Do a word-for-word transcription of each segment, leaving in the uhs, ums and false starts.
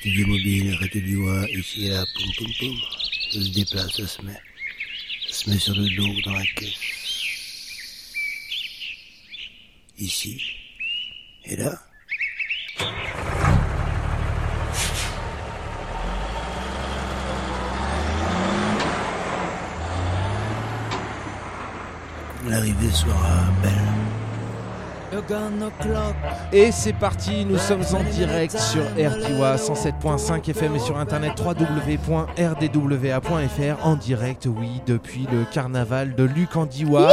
studio mobile, Radio Diwa, ici et là, poum poum poum. Ça se déplace, ça se met. Ça se met sur le dos, dans la caisse. Ici. Et là. L'arrivée sera belle. Et c'est parti, nous sommes en direct sur R D W A cent sept point cinq F M et sur internet w w w point r d w a point f r en direct, oui, depuis le carnaval de Luc en Diois.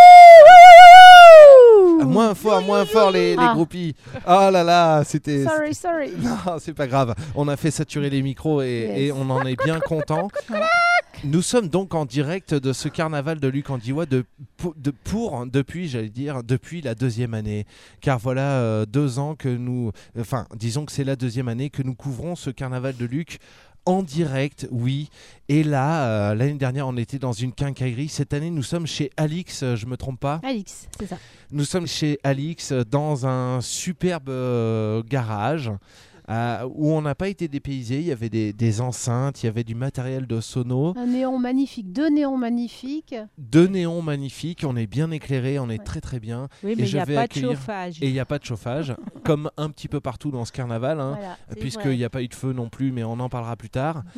Ah, moins fort, moins fort les, les Ah. groupies. Oh là là, c'était... Sorry, sorry. Non, c'est pas grave. On a fait saturer les micros et, Yes. et on en est bien content. Nous sommes donc en direct de ce carnaval de Luc en Diois de, pour, de, pour, depuis, j'allais dire, depuis la deuxième année. Car voilà euh, deux ans que nous... Enfin, disons que c'est la deuxième année que nous couvrons ce carnaval de Luc en direct, oui. Et là, euh, l'année dernière, on était dans une quincaillerie. Cette année, nous sommes chez Alix, euh, je me trompe pas. Alix, c'est ça. Nous sommes chez Alix euh, dans un superbe euh, garage euh, où on n'a pas été dépaysé. Il y avait des, des enceintes, il y avait du matériel de sono, Un néon magnifique, deux néons magnifiques. deux néons magnifiques. On est bien éclairé, on est Ouais. très très bien. Oui, Et mais il je n'y a vais pas accueillir- de chauffage. Et il n'y a pas de chauffage, comme un petit peu partout dans ce carnaval, hein, Voilà, c'est puisqu'il vrai. n'y a pas eu de feu non plus, mais on en parlera plus tard. Mhm.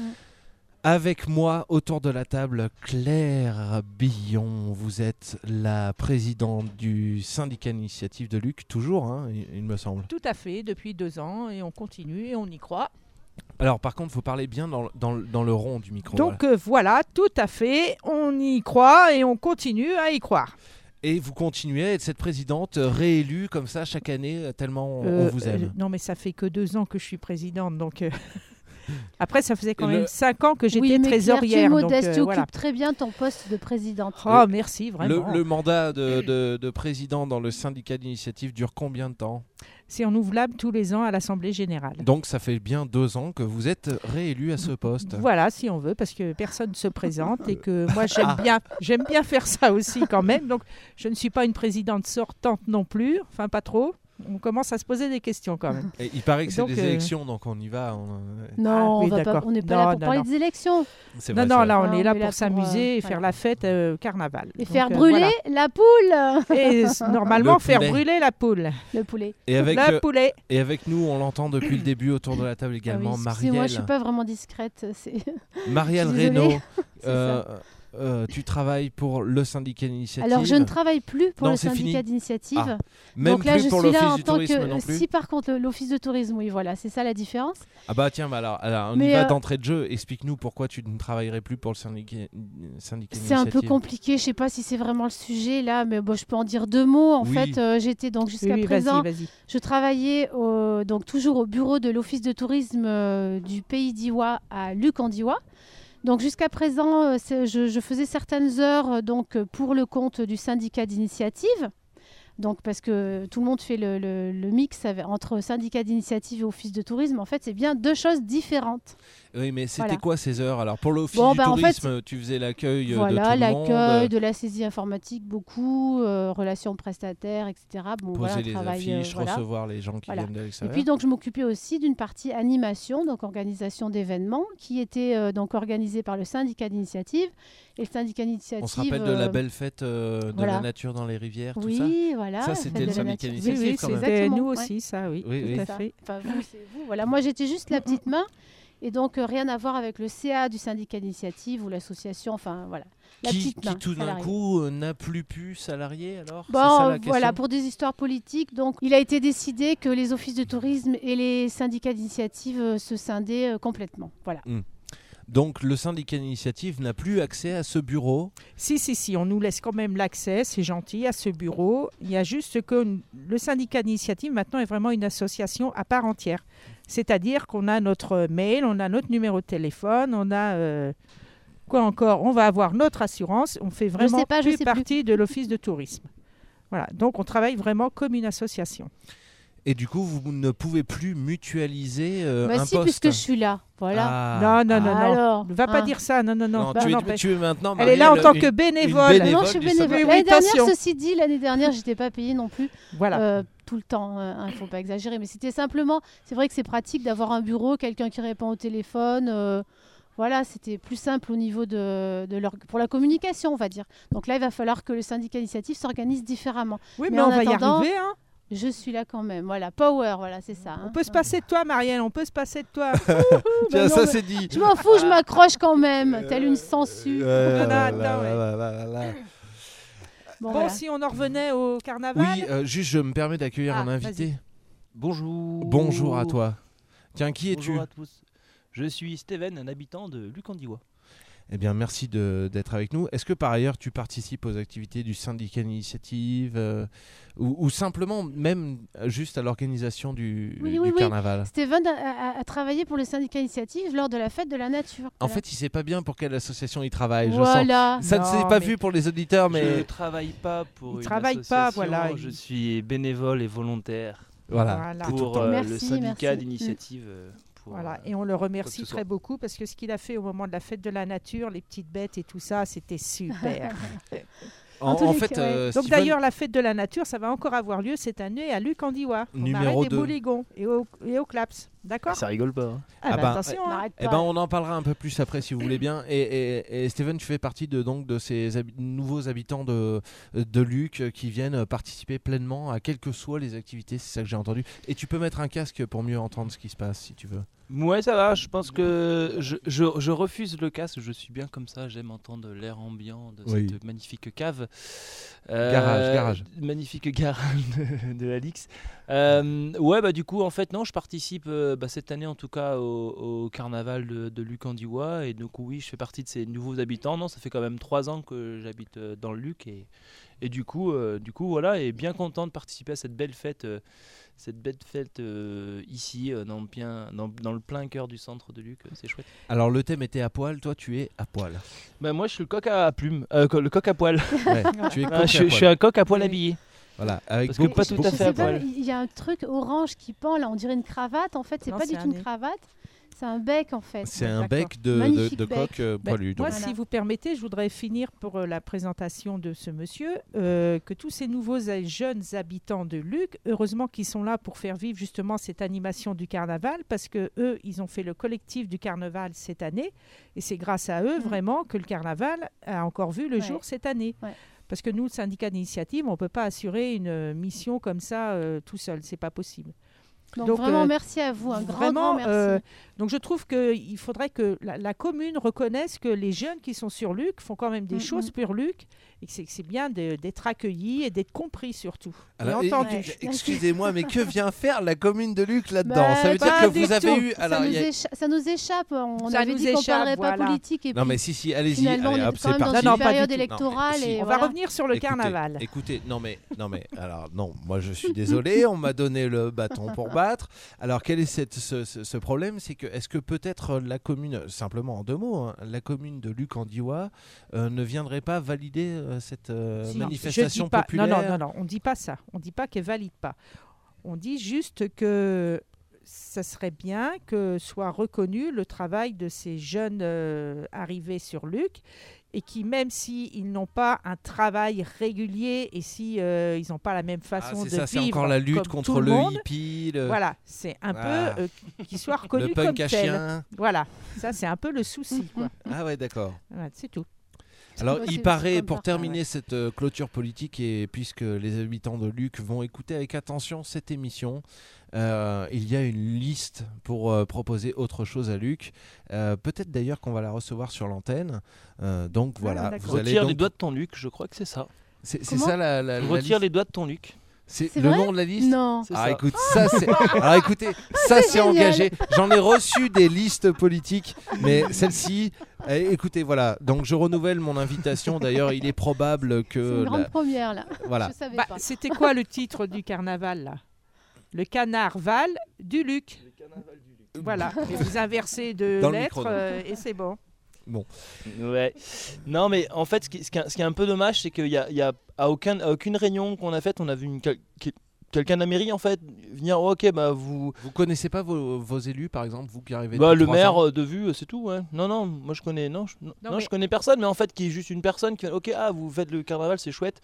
Avec moi, autour de la table, Claire Billon. Vous êtes la présidente du syndicat d'initiative de Luc, toujours, hein, il, il me semble. Tout à fait, depuis deux ans, et on continue et on y croit. Alors, par contre, il faut parler bien dans, le- dans, le- dans le rond du micro. Donc voilà. euh, voilà, tout à fait, on y croit et on continue à y croire. Et vous continuez à être cette présidente euh, réélue comme ça chaque année, euh, tellement on, on Euh, vous aime. euh, non, mais ça fait que deux ans que je suis présidente, donc... euh, Après, ça faisait quand Le- même cinq ans que j'étais Oui, mais Claire, tu es trésorière. donc, modeste, euh, tu voilà. occupes très bien ton poste de présidente. Oh, merci, Le, vraiment. le mandat de, de- de président dans le syndicat d'initiative dure combien de temps? C'est renouvelable tous les ans à l'Assemblée Générale. Donc, ça fait bien deux ans que vous êtes réélu à ce poste. Voilà, si on veut, parce que personne ne se présente et que moi j'aime Ah. bien, j'aime bien faire ça aussi quand même. Donc je ne suis pas une présidente sortante non plus, enfin pas trop. On commence à se poser des questions quand même. Et il paraît que c'est Donc, des euh, élections, donc on y va. on- Non, Ah, on oui, va pas, d'accord. on n'est pas Non, là pour non, parler non. des élections. C'est Non, vrai, non, c'est là vrai. on Ah, est là on est là pour pour, s'amuser euh, et faire voilà. la fête euh, carnaval. Et Donc, faire euh, brûler voilà. la poule. Et s- normalement Le faire poulet. brûler la poule. Le poulet. Et avec, Le euh, poulet. et avec nous, on l'entend depuis le début autour de la table également, Ah oui, Marielle, excusez-moi, je suis pas vraiment discrète. C'est... Marielle je suis désolée. Reynaud. C'est euh, euh, tu travailles pour le syndicat d'initiative. Alors, je ne travaille plus pour Non, le c'est syndicat fini. d'initiative. Ah, Même Donc là, plus je pour suis là l'office en du tant tourisme que. non plus. Si, par contre, le- l'office de tourisme, oui, voilà, c'est ça la différence. Ah bah tiens, bah alors, alors, on Mais, y va euh, d'entrée de jeu. Explique-nous pourquoi tu ne travaillerais plus pour le syndicat, syndicat C'est un peu d'initiative. compliqué, je sais pas si c'est vraiment le sujet là, mais bon, je peux en dire deux mots. En Oui. fait, euh, j'étais donc jusqu'à Oui, présent, vas-y, vas-y. je travaillais au- donc toujours au bureau de l'office de tourisme euh, du Pays d'Iwa à Luc en Diois. Donc jusqu'à présent, euh, c'est- je, je faisais certaines heures euh, donc euh, pour le compte du syndicat d'initiative. Donc parce que tout le monde fait le, le- le mix avec- entre syndicat d'initiative et office de tourisme. En fait, c'est bien deux choses différentes. Oui, mais c'était Voilà. quoi ces heures? Alors pour l'office Bon, du bah, en fait, tourisme, tu faisais l'accueil euh, de tout Voilà, le monde, l'accueil, de la saisie informatique, beaucoup, euh, relations prestataires, et cetera. Bon, poser voilà, les travail, euh, affiches, voilà. recevoir les gens qui Voilà. viennent de Et l'extérieur. puis donc je m'occupais aussi d'une partie animation, donc organisation d'événements, qui était euh, donc organisée par le syndicat d'initiative. Et le syndicat d'initiative. On se rappelle de la euh, belle fête euh, de voilà. la nature dans les rivières, tout ça. Oui, voilà. Ça, la c'était fête le de la syndicat nature. Oui, d'initiative, oui, quand même. c'était Exactement, nous ouais. aussi, ça, oui, Oui, tout oui. à Ça. fait. Enfin, vous, c'est vous. Voilà, moi j'étais juste la petite main. Et donc euh, rien à voir avec le C A du syndicat d'initiative ou l'association, enfin voilà. La Qui, petite qui main, tout d'un salariée. coup euh, n'a plus pu salarié alors? C'est Bon, ça la question. voilà, pour des histoires politiques, donc il a été décidé que les offices de tourisme et les syndicats d'initiative euh, se scindaient euh, complètement. Voilà. Donc le syndicat d'initiative n'a plus accès à ce bureau. Si, si, si, on nous laisse quand même l'accès, c'est gentil, à ce bureau. Il y a juste que n- le syndicat d'initiative maintenant est vraiment une association à part entière. C'est-à-dire qu'on a notre mail, on a notre numéro de téléphone, on a... euh, quoi encore? On va avoir notre assurance, on fait vraiment sais pas, je plus sais plus. partie de l'office de tourisme. Voilà, donc on travaille vraiment comme une association. Et du coup, vous ne pouvez plus mutualiser euh, Bah un si, poste. puisque je suis là. Voilà. Ah. Non, non, non, non. Alors, Ne va pas hein. dire ça. Non, non, non. Non, Bah, tu, non, es, mais- tu es maintenant. Elle est là en Marielle, tant une- que une bénévole. bénévole Non, je suis du bénévole. Sommet. L'année dernière, Mutation. ceci dit, l'année dernière, j'étais pas payée non plus Voilà. euh, tout le temps. Il ne faut pas exagérer, mais c'était simplement. C'est vrai que c'est pratique d'avoir un bureau, quelqu'un qui répond au téléphone. euh, Voilà, c'était plus simple au niveau de, de leur, pour la communication, on va dire. Donc là, il va falloir que le syndicat initiative s'organise différemment. Oui, mais mais, en on va y attendant- arriver. Hein. Je suis là quand même. Voilà, power, voilà, c'est ça. On hein. peut se passer de toi, Marielle. On peut se passer de toi. Tiens, Bah non, ça mais- c'est dit. Je m'en fous, je m'accroche quand même, telle une sangsue. Euh, Non, non, là, attends, là, ouais. là, là, là, là. Bon, Bon, voilà. si on en revenait au carnaval. Oui, euh, juste, je me permets d'accueillir Ah, un invité. Bonjour. Bonjour à toi. Tiens, qui es-tu? Bonjour à tous. Je suis Steven, un habitant de Lucandiwa. Eh bien, merci de- d'être avec nous. Est-ce que par ailleurs, tu participes aux activités du syndicat initiative euh, ou, ou simplement même euh, juste à l'organisation du, Oui, du oui, oui. carnaval? Steven a, a- a travaillé pour le syndicat initiative lors de la fête de la nature. En Voilà. fait, il sait pas bien pour quelle association il travaille. Je voilà. sens. Ça ne Non, s'est pas mais- vu pour les auditeurs, Je mais ne travaille pas pour Il une travaille pas, association, voilà, Je il- suis bénévole et volontaire voilà. Voilà. pour euh, Merci, le syndicat merci. d'initiative. euh, pour, Voilà, euh, et on le remercie quoi que ce très soit. beaucoup parce que ce qu'il a fait au moment de la fête de la nature, les petites bêtes et tout ça, c'était super. En, En tous en les fait, cas, ouais. euh, Donc Steven- d'ailleurs, la fête de la nature, ça va encore avoir lieu cette année à Lucandiwa, au Numéro Marais des deux. Bouligons et au, et au Claps. D'accord Ça rigole pas. hein. Ah, Ah bah, bah, attention, hein. N'arrête Eh pas. ben, on en parlera un peu plus après si vous voulez bien. Et, et, et Steven, tu fais partie de, donc, de ces habi- nouveaux habitants de, de Luc euh, qui viennent participer pleinement à quelles que soient les activités, c'est ça que j'ai entendu. Et tu peux mettre un casque pour mieux entendre ce qui se passe si tu veux. Ouais, ça va. Je pense que je, je, je refuse le casque. Je suis bien comme ça. J'aime entendre l'air ambiant de Oui. cette magnifique cave. Garage, garage. Magnifique garage de, de Alix. Euh, ouais, bah du coup, en fait, non, je participe euh, bah, cette année en tout cas au, au carnaval de, de Lucandiwa. Et donc, oui, je fais partie de ces nouveaux habitants. Non, ça fait quand même trois ans que j'habite euh, dans le Luc. Et, et du coup, euh, du coup, voilà, et bien content de participer à cette belle fête. euh, cette belle fête euh, ici, euh, dans, le plein, dans, dans le plein cœur du centre de Luc, euh, c'est chouette. Alors le thème était à poil, toi tu es à poil. Bah, moi je suis le coq à plume, euh, co- le coq à poil. Ouais, tu es Ah, coq à je, je poil. suis un coq à poil Oui. habillé. Voilà, avec Parce que beaucoup, pas tout à Je fait sais à pas, poil. il y a un truc orange qui pend là, on dirait une cravate. En fait, c'est Non, pas du c'est tout un une nez. cravate, c'est un bec en fait. C'est un D'accord. bec de, de, Magnifique de bec. coq euh, Ben, poilu. moi, donc. Voilà. si vous permettez, je voudrais finir pour euh, la présentation de ce monsieur, euh, que tous ces nouveaux et jeunes habitants de Luc, heureusement qu'ils sont là pour faire vivre justement cette animation du carnaval, parce que eux, ils ont fait le collectif du carnaval cette année, et c'est grâce à eux Mm. vraiment que le carnaval a encore vu le Ouais. jour cette année. Ouais. Parce que nous, le syndicat d'initiative, on ne peut pas assurer une euh, mission comme ça euh, tout seul, c'est pas possible. Donc, Donc, vraiment, euh, merci à vous, un grand, Vraiment, grand merci. euh, donc je trouve qu'il faudrait que la, la commune reconnaisse que les jeunes qui sont sur Luc font quand même des Mm, choses mm. pour Luc et que c'est que c'est bien de- d'être accueillis et d'être compris surtout. Alors, et et- entendu. Ouais. Excusez-moi, mais que vient faire la commune de Luc là-dedans? Bah, Ça veut dire pas que du vous avez tout. eu. ça, Alors, nous il y a- écha- ça nous échappe. On Ça avait nous dit qu'on échappe, parlerait voilà. pas politique et Non, puis mais si, si, allez-y. finalement, allez, on hop, était quand c'est même dans parti. Non, une non, pas du période tout. électorale. Non, mais si, et On voilà. va revenir sur le Écoutez, carnaval. Écoutez, non mais, non mais, alors non, moi je suis désolé, on m'a donné le bâton pour battre. Alors quel est cette, ce, ce- ce problème, c'est que est-ce que peut-être la commune, simplement en deux mots, hein, la commune de Lucandiwa euh, ne viendrait pas valider euh, cette euh, Si, manifestation je dis pas, populaire? Non, non, non, non, on ne dit pas ça. On ne dit pas qu'elle valide pas. On dit juste que ça serait bien que soit reconnu le travail de ces jeunes euh, arrivés sur Luc et qui, même s'ils n'ont pas un travail régulier et si euh, ils n'ont pas la même Ah, façon c'est de ça, c'est vivre encore la lutte comme contre tout le, le monde, hippie, le, voilà, c'est un Ah. peu euh, qu'ils soient reconnus le comme punk à tels. chien. Voilà, ça c'est un peu le souci, quoi. Ah ouais, d'accord. Voilà, c'est tout. Alors, Ouais, il c'est- paraît, c'est comme pour ça. terminer cette euh, clôture politique, et puisque les habitants de Luc vont écouter avec attention cette émission, euh, il y a une liste pour euh, proposer autre chose à Luc. Euh, Peut-être d'ailleurs qu'on va la recevoir sur l'antenne. Euh, donc voilà, d'accord. vous allez Retire donc... les doigts de ton Luc, je crois que c'est ça. C'est c'est Comment ça la, la, la Retire liste les doigts de ton Luc. C'est C'est le vrai nom de la liste. Non. C'est Ah ça. écoute, ça c'est. Alors écoutez, ça c'est génial. engagé. J'en ai reçu des listes politiques, mais celle-ci, eh, écoutez, voilà. Donc je renouvelle mon invitation. D'ailleurs, il est probable C'est que une grande la- première là. voilà. Je savais Bah, pas. c'était quoi le titre du carnaval là? Le canarval du Luc. Voilà, et vous inversez deux Dans le lettres micro, euh, et c'est bon. Ouais. Non, mais en fait, ce qui, ce qui est, ce qui est un peu dommage, c'est qu'il y a, il y a à, aucun, à aucune réunion qu'on a faite, on a vu une, quel- quel- quelqu'un de la mairie en fait venir oh, ok bah vous Vous connaissez pas vos, vos élus par exemple, vous qui arrivez bah depuis le trois maire ans euh, de vue euh, c'est tout ouais. Non non moi je connais non je, non, Non, non, mais- je connais personne mais en fait qui est juste une personne qui fait ok ah vous faites le carnaval c'est chouette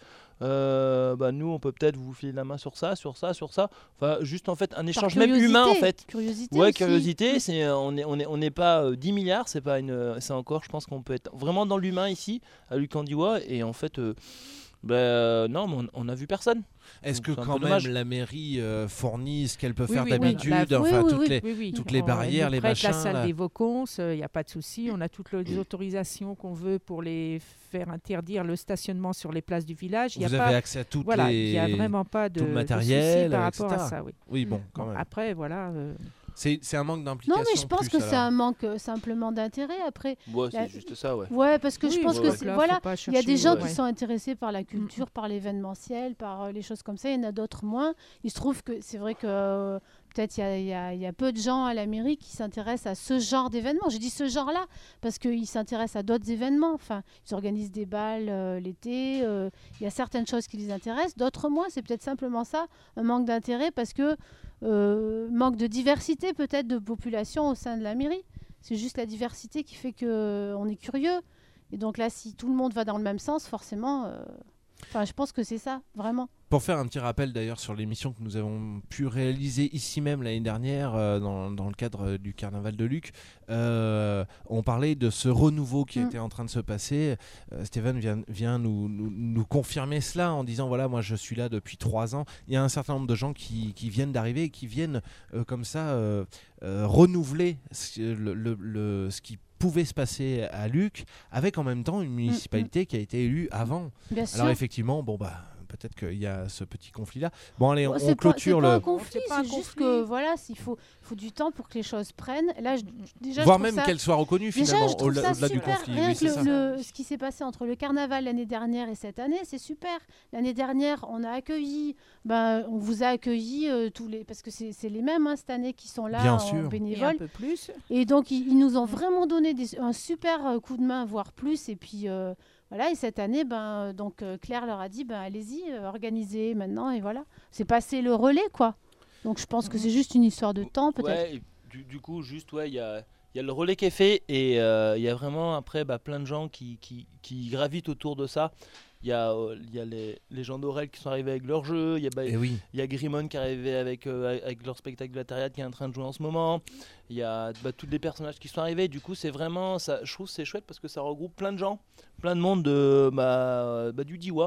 euh, bah nous on peut peut-être vous filer la main sur ça sur ça sur ça enfin juste en fait un Par échange même curiosité, humain en fait. Curiosité Ouais, aussi. curiosité, c'est euh, on est on est on n'est pas euh, dix milliards, c'est pas une euh, c'est encore je pense qu'on peut être vraiment dans l'humain ici à Lucandiwa et en fait euh, bah, euh, non, mais on, on a vu personne. Est-ce Donc, que c'est un quand peu même dommage. la mairie euh, fournit ce qu'elle peut Oui, faire oui, d'habitude, oui, la- enfin oui, oui, toutes oui. les Oui, oui. toutes les On- barrières, elle les nous prête la machins, salle là. des Vaucons, il n'y a pas de souci. On a toutes les autorisations qu'on veut pour les faire interdire le stationnement sur les places du village. Il y a vous pas, avez accès à toutes voilà, les il n'y a vraiment pas de, tout le de matériel, souci par rapport et cetera. à ça. Oui. Oui, bon, quand Bon, même. après, voilà. euh, C'est c'est un manque d'implication. Non, mais je pense plus, que c'est alors. un manque euh, simplement d'intérêt. Après, Ouais, c'est La- juste ça, ouais. ouais, parce que je oui, pense ouais, que ouais. c'est- là, voilà, faut pas il y a des chercher, gens ouais. qui sont intéressés par la culture, par l'événementiel, par euh, les choses comme ça. Il y en a d'autres moins. Il se trouve que c'est vrai que euh, peut-être il y a, il y a- il y a peu de gens à la mairie qui s'intéressent à ce genre d'événement. Je dis ce genre-là parce qu'ils s'intéressent à d'autres événements. Enfin, ils organisent des balles euh, l'été. euh, Il y a certaines choses qui les intéressent, d'autres moins. C'est peut-être simplement ça, un manque d'intérêt parce que euh, manque de diversité peut-être de population au sein de la mairie. C'est juste la diversité qui fait qu'on est curieux. Et donc là, si tout le monde va dans le même sens, forcément, euh, enfin, je pense que c'est ça, vraiment. Pour faire un petit rappel d'ailleurs sur l'émission que nous avons pu réaliser ici même l'année dernière euh, dans, dans le cadre euh, du Carnaval de Luc, euh, on parlait de ce renouveau qui Mm. était en train de se passer. Euh, Stéphane vient, vient nous, nous, nous confirmer cela en disant voilà, moi je suis là depuis trois ans. Il y a un certain nombre de gens qui, qui viennent d'arriver et qui viennent euh, comme ça euh, euh, renouveler ce, le, le- le- ce qui pouvait se passer à Luc avec en même temps une municipalité qui a été élue avant. Bien sûr. Alors effectivement, bon bah peut-être qu'il y a ce petit conflit là. Bon allez, on, Oh, on c'est pas- clôture c'est pas le un conflit, C'est pas un c'est juste conflit. que voilà, il faut, faut du temps pour que les choses prennent. Là, je, déjà, je voire trouve même ça- qu'elle soit reconnue Déjà, finalement je trouve au-delà ça au-delà du super. conflit. Rien Oui, que c'est le- ça. le- ce qui s'est passé entre le carnaval l'année dernière et cette année, c'est super. L'année dernière, on a accueilli, ben, on vous a accueilli euh, tous les, parce que c'est c'est les mêmes hein, cette année qui sont là Bien en sûr. Et un bénévole. peu plus. Et donc, ils, ils nous ont vraiment donné des- un super euh, coup de main, voire plus. Et puis, euh, voilà. Et cette année, ben, euh, donc, euh, Claire leur a dit, ben, allez-y, euh, organisez maintenant. Et voilà. C'est passé le relais, quoi. Donc, je pense que c'est juste une histoire de temps, peut-être. Ouais, et du, du coup, juste, ouais, il y a, il y a le relais qui est fait et euh, il y a vraiment après bah, plein de gens qui, qui, qui gravitent autour de ça. Il y a, euh, il y a les, les gens d'Aurel qui sont arrivés avec leur jeu, il y a, bah, Et oui. il y a Grimon qui est arrivé avec, euh, avec leur spectacle de la Tariade qui est en train de jouer en ce moment. Il y a bah, tous les personnages qui sont arrivés. Du coup, c'est vraiment, ça, je trouve que c'est chouette parce que ça regroupe plein de gens, plein de monde de, bah, bah, du Diwa.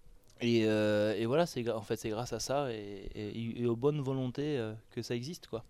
Et, euh, et voilà, c'est, gra- en fait, c'est grâce à ça et, et- et aux bonnes volontés euh, que ça existe, quoi.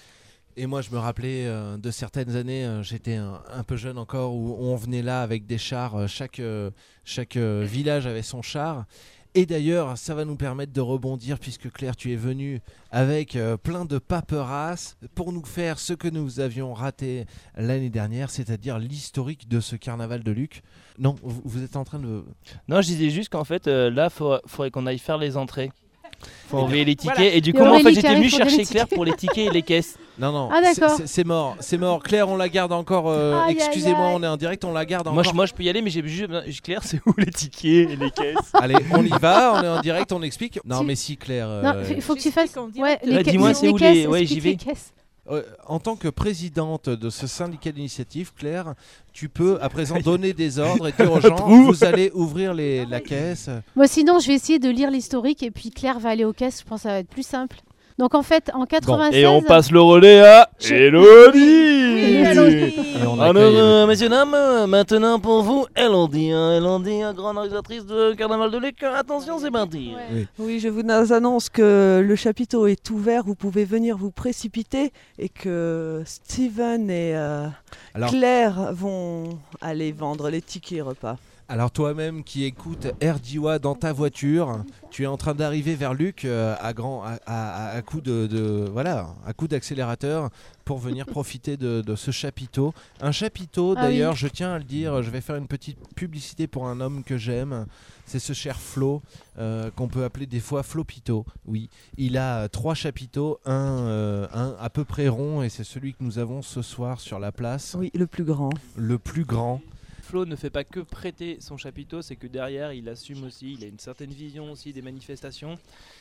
Et moi, je me rappelais euh, de certaines années, euh, j'étais un, un peu jeune encore, où on venait là avec des chars. euh, chaque euh, chaque euh, village avait son char. Et d'ailleurs, ça va nous permettre de rebondir, puisque Claire, tu es venue avec euh, plein de paperasses pour nous faire ce que nous avions raté l'année dernière, c'est-à-dire l'historique de ce carnaval de Luc. Non, vous, vous êtes en train de... Non, je disais juste qu'en fait, euh, là, il faudrait qu'on aille faire les entrées. Faut envoyer les tickets. Voilà. Et du Il y coup, a moi, en fait, Aurélie qui j'étais arrive venu pour dire chercher les Claire tickets. pour les tickets et les caisses. Non, non, Ah, c'est- d'accord. c'est c'est mort, c'est mort. Claire, on la garde encore, euh, Aïe, aïe, excusez-moi, aïe. on est en direct, on la garde Moi encore. je, moi, je peux y aller, mais j'ai juste besoin- Claire, c'est où les tickets et les caisses? Allez, on y va, on est en direct, on explique. Non, Si. mais si, Claire. Non, euh, il faut que tu J'explique fasses. en Ouais, direct. les Ouais, ca- dis-moi, les- c'est les où caisses, les- ouais, explique j'y vais. les caisses. Euh, en tant que présidente de ce syndicat d'initiative, Claire, tu peux à présent donner des ordres et dire aux gens, vous allez ouvrir les, la caisse. Moi, sinon, je vais essayer de lire l'historique et puis Claire va aller aux caisses. Je pense que ça va être plus simple. Donc, en fait, en quatre-vingt-seize. Et on passe le relais à Je- Elodie. Oui, Elodie. Et on Alors, accueille- euh, messieurs, dames, euh, maintenant pour vous, Elodie. hein, Elodie, euh, grande organisatrice de Carnaval de Luc. Attention, c'est parti. Ouais. Oui, je vous annonce que le chapiteau est ouvert, vous pouvez venir vous précipiter et que Steven et euh, Alors, Claire vont aller vendre les tickets repas. alors toi-même qui écoutes R D W A dans ta voiture, tu es en train d'arriver vers Luc euh, à grand à, à, à coup de, de voilà à coup d'accélérateur pour venir profiter de, de ce chapiteau. Un chapiteau Ah d'ailleurs, oui. je tiens à le dire, je vais faire une petite publicité pour un homme que j'aime. C'est ce cher Flo euh, qu'on peut appeler des fois Flopito. Oui, il a euh, trois chapiteaux, un, euh, un à peu près rond et c'est celui que nous avons ce soir sur la place, Oui, le plus grand. le plus grand. Flo ne fait pas que prêter son chapiteau, c'est que derrière il assume aussi, il a une certaine vision aussi des manifestations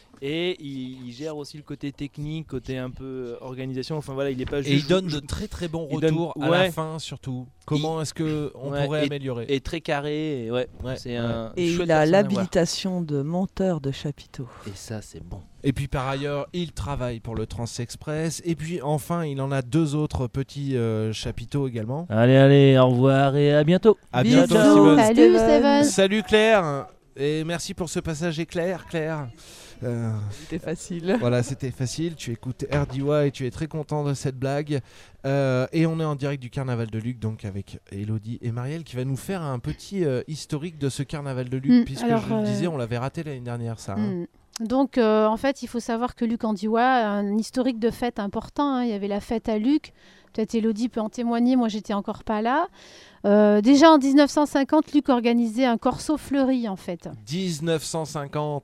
Et il, il gère aussi le côté technique, côté un peu euh, organisation. Enfin voilà, il est pas juste. Et il donne de très très bons il donne- retours à ouais. la fin surtout. Comment est-ce que on Ouais, pourrait et- améliorer Et très carré. Et ouais, Ouais, c'est ouais. un. Et chouette il a personne à voir. l'habilitation de monteur de chapiteaux. Et ça, c'est bon. Et puis par ailleurs, il travaille pour le Transexpress. Et puis enfin, il en a deux autres petits euh, chapiteaux également. Allez, allez, au revoir et à bientôt. À Bisous. bientôt, Steven. Salut Steven. Salut Claire. Et merci pour ce passage éclair, Claire. Euh, C'était facile. voilà, c'était facile. Tu écoutes R D Y et tu es très content de cette blague. Euh, et on est en direct du Carnaval de Luc, donc avec Elodie et Marielle qui va nous faire un petit euh, historique de ce Carnaval de Luc, Mm, puisque alors, je le euh, disais, on l'avait raté l'année dernière, ça. hein. Mm. Donc, euh, en fait, il faut savoir que Luc Andiwa a un historique de fêtes important. hein. Il y avait la fête à Luc. Peut-être Elodie peut en témoigner. Moi, j'étais encore pas là. Euh, déjà en dix-neuf cent cinquante, Luc organisait un corso fleuri, en fait. dix-neuf cent cinquante.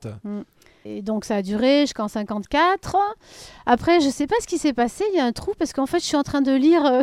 Et donc, ça a duré jusqu'en cinquante-quatre. Après, je sais pas ce qui s'est passé. Il y a un trou parce qu'en fait, je suis en train de lire euh,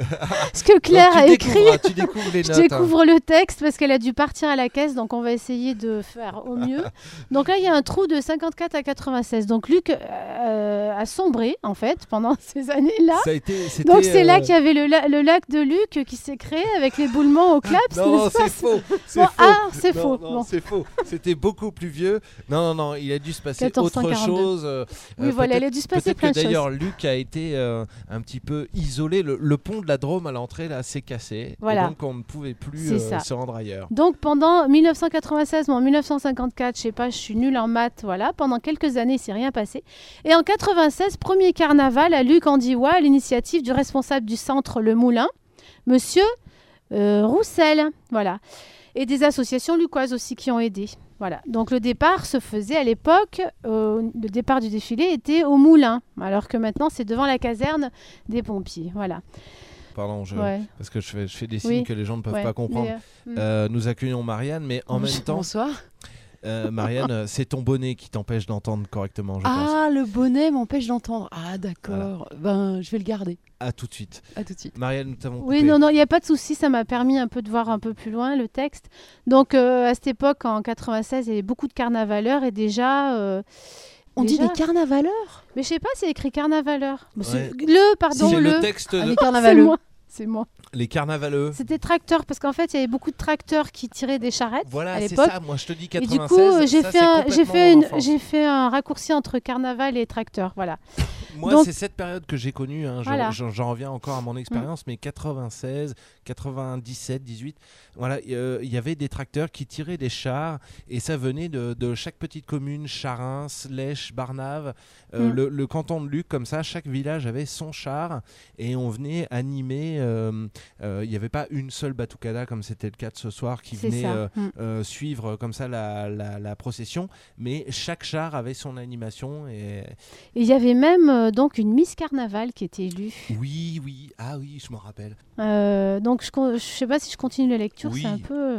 ce que Claire Donc, a tu écrit. découvres, tu découvres les Je notes. hein. découvre le texte parce qu'elle a dû partir à la caisse, donc on va essayer de faire au mieux. Donc là, il y a un trou de cinquante-quatre à quatre-vingt-seize. Donc Luc euh, a sombré, en fait, pendant ces années-là. Ça a été, c'était, Donc c'est là euh, qu'il y avait le, la- le lac de Luc qui s'est créé avec l'éboulement au claps. Non, non, n'est-ce pas c'est faux. C'est Bon, faux. ah, c'est Non, faux. non, Bon. c'est faux. C'était beaucoup plus vieux. Non, non, non, il a dû se passer quatorze autre cent quarante-deux. chose. euh, Oui, euh, voilà, peut-être- il a dû se passer Peut-être plein que de choses. d'ailleurs Luc a été euh, un petit peu isolé. Le, le pont de la Drôme à l'entrée là s'est cassé. Voilà. Et donc on ne pouvait plus C'est euh, ça. se rendre ailleurs. Donc pendant dix-neuf cent quatre-vingt-seize, bon, dix-neuf cent cinquante-quatre, je sais pas, je suis nulle en maths, voilà. Pendant quelques années, il s'est rien passé. Et en quatre-vingt-seize, premier carnaval à Luc Andiwa, à l'initiative du responsable du centre Le Moulin, Monsieur euh, Roussel, voilà. Et des associations lucoises aussi qui ont aidé. Voilà. Donc le départ se faisait à l'époque, euh, le départ du défilé était au Moulin, alors que maintenant c'est devant la caserne des pompiers. Voilà. Pardon, je, Ouais. parce que je fais, je fais des signes Oui. que les gens ne peuvent Ouais. pas comprendre. Mais, euh, Euh, nous accueillons Marianne, mais en même temps, Bonsoir. euh, Marianne, euh, c'est ton bonnet qui t'empêche d'entendre correctement, je pense. Ah, le bonnet m'empêche d'entendre. Ah, d'accord. Ben, je vais le garder. À tout de suite. À tout de suite. Marianne, nous t'avons Oui, coupé. non, non, il n'y a pas de souci, ça m'a permis un peu de voir un peu plus loin le texte. Donc, euh, à cette époque, en quatre-vingt-seize, il y avait beaucoup de carnavaleurs et déjà... euh, On dit déjà- des carnavaleurs. Mais je sais pas, c'est écrit carnavaleur. Bah, Ouais. Le, pardon, C'est le... le texte Ah, de des C'est carnavaleux. moi, c'est moi. les carnavaleux. C'était tracteur, parce qu'en fait, il y avait beaucoup de tracteurs qui tiraient des charrettes Voilà, à c'est l'époque. ça. Moi, je te dis Et quatre-vingt-seize. du coup, euh, j'ai ça, fait, c'est un, j'ai, complètement fait mon une, enfance. j'ai fait un raccourci entre carnaval et tracteur, voilà. Moi, Donc- c'est cette période que j'ai connue. hein. J'en- Voilà. J'en j'en reviens encore à mon expérience, mais quatre-vingt-seize, quatre-vingt-dix-sept, dix-huit. Voilà, euh, il y avait des tracteurs qui tiraient des chars et ça venait de, de chaque petite commune, Charins, Lèche, Barnave, euh, Mm. le, le canton de Luc, comme ça, chaque village avait son char et on venait animer. euh, euh, Il n'y avait pas une seule batucada comme c'était le cas de ce soir qui C'est venait ça. euh, Mm. euh, suivre comme ça la, la- la procession, mais chaque char avait son animation et Et il y avait même euh, donc une Miss Carnaval qui était élue. oui, oui, ah oui, je m'en rappelle. Euh, donc je ne sais pas si je continue la lecture, Oui. c'est un peu... Euh,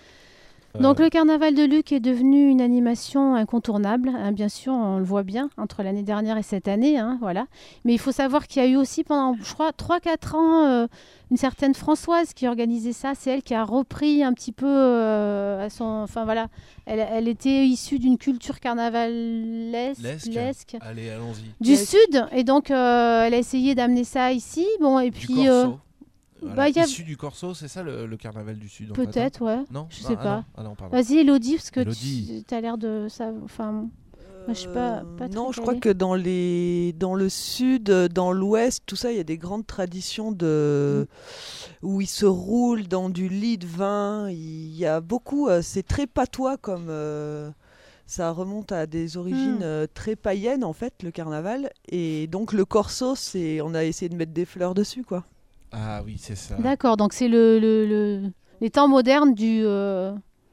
Donc le carnaval de Luc est devenu une animation incontournable, hein, bien sûr, on le voit bien, entre l'année dernière et cette année, hein, voilà. Mais il faut savoir qu'il y a eu aussi pendant, je crois, trois quatre ans, euh, une certaine Françoise qui organisait ça. C'est elle qui a repris un petit peu euh, à son... Enfin voilà, elle, elle était issue d'une culture carnavalesque, Lesque. lesque, Allez, allons-y. du Lesque. Sud, et donc euh, elle a essayé d'amener ça ici. Bon, et Du puis... euh, Corso. Voilà, bah, y a- Issu du Corso, c'est ça le, le carnaval du Sud en fait, hein peut-être, ouais. Non, je Non, sais ah pas. non, ah non, pardon. Vas-y, Elodie, parce que Élodie. tu as l'air de ça... Enfin, Moi, je suis pas- pas très non, je calée. crois que dans, les, dans le sud, euh, dans l'ouest, tout ça, il y a des grandes traditions de, où ils se roulent dans du lit de vin. Il y a beaucoup, euh, c'est très patois comme. euh, ça remonte à des origines Mm. euh, très païennes, en fait, le carnaval. Et donc, le corso, c'est, on a essayé de mettre des fleurs dessus, quoi. Ah oui, c'est ça. D'accord, donc c'est le, le, le- les temps modernes du, euh,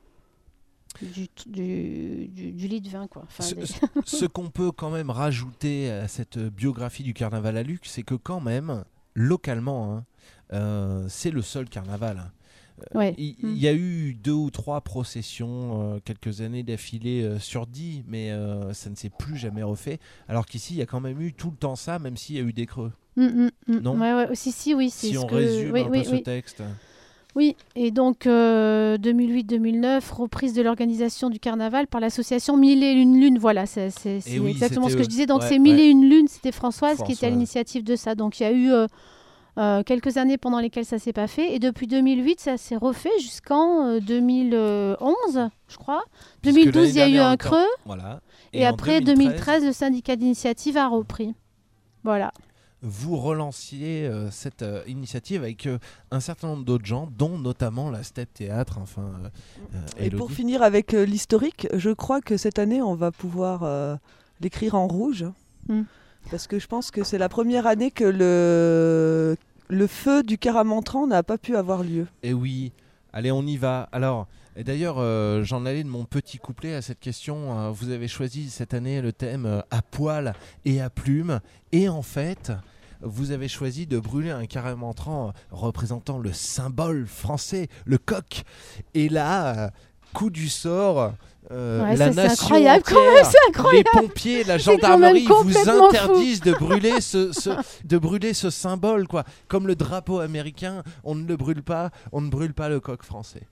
du, du, du, du lit de vin, quoi. Enfin, Ce, des- ce- ce qu'on peut quand même rajouter à cette biographie du carnaval à Luc, c'est que quand même, localement, hein, euh, c'est le seul carnaval. hein. Euh, Ouais. Il Mm. il y a eu deux ou trois processions, euh, quelques années d'affilée euh, sur dix, mais euh, ça ne s'est plus jamais refait. Alors qu'ici, il y a quand même eu tout le temps ça, même s'il y a eu des creux. Mm, mm, mm. Non. Ouais, ouais. Si, si, oui. c'est Si ce on que... résume oui, un oui, peu ce oui. texte. Oui, et donc euh, deux mille huit deux mille neuf, reprise de l'organisation du carnaval par l'association Mille et une lunes. Voilà, c'est, c'est, c'est oui, exactement ce c'était que eux. je disais. Donc Ouais, c'est Mille ouais. et une lunes, c'était Françoise, qui était à Françoise. l'initiative de ça. Donc il y a eu euh, euh, quelques années pendant lesquelles ça s'est pas fait. Et depuis deux mille huit, ça s'est refait jusqu'en euh, deux mille onze, je crois. Puisque deux mille douze, il y a l'année eu dernière, un en temps- creux. Voilà. Et, en après, deux mille treize, le syndicat d'initiative a repris. Voilà. vous relanciez euh, cette euh, initiative avec euh, un certain nombre d'autres gens, dont notamment la Step Théâtre. Enfin, euh, euh, Et Élodie. pour finir avec euh, l'historique, je crois que cette année, on va pouvoir euh, l'écrire en rouge. Mm. Parce que je pense que c'est la première année que le, le feu du Caramantran n'a pas pu avoir lieu. Et oui, allez, on y va. Alors, et d'ailleurs, euh, j'en allais de mon petit couplet à cette question. Euh, vous avez choisi cette année le thème euh, à poil et à plume. Et en fait, vous avez choisi de brûler un Caramantran euh, représentant le symbole français, le coq. Et là, euh, coup du sort, euh, Ouais, la ça, c'est nation incroyable quand entière, même, c'est incroyable. les pompiers, la C'est quand même gendarmerie vous complètement fou. interdisent de brûler ce, ce- de brûler ce symbole, quoi. Comme le drapeau américain, on ne le brûle pas, on ne brûle pas le coq français.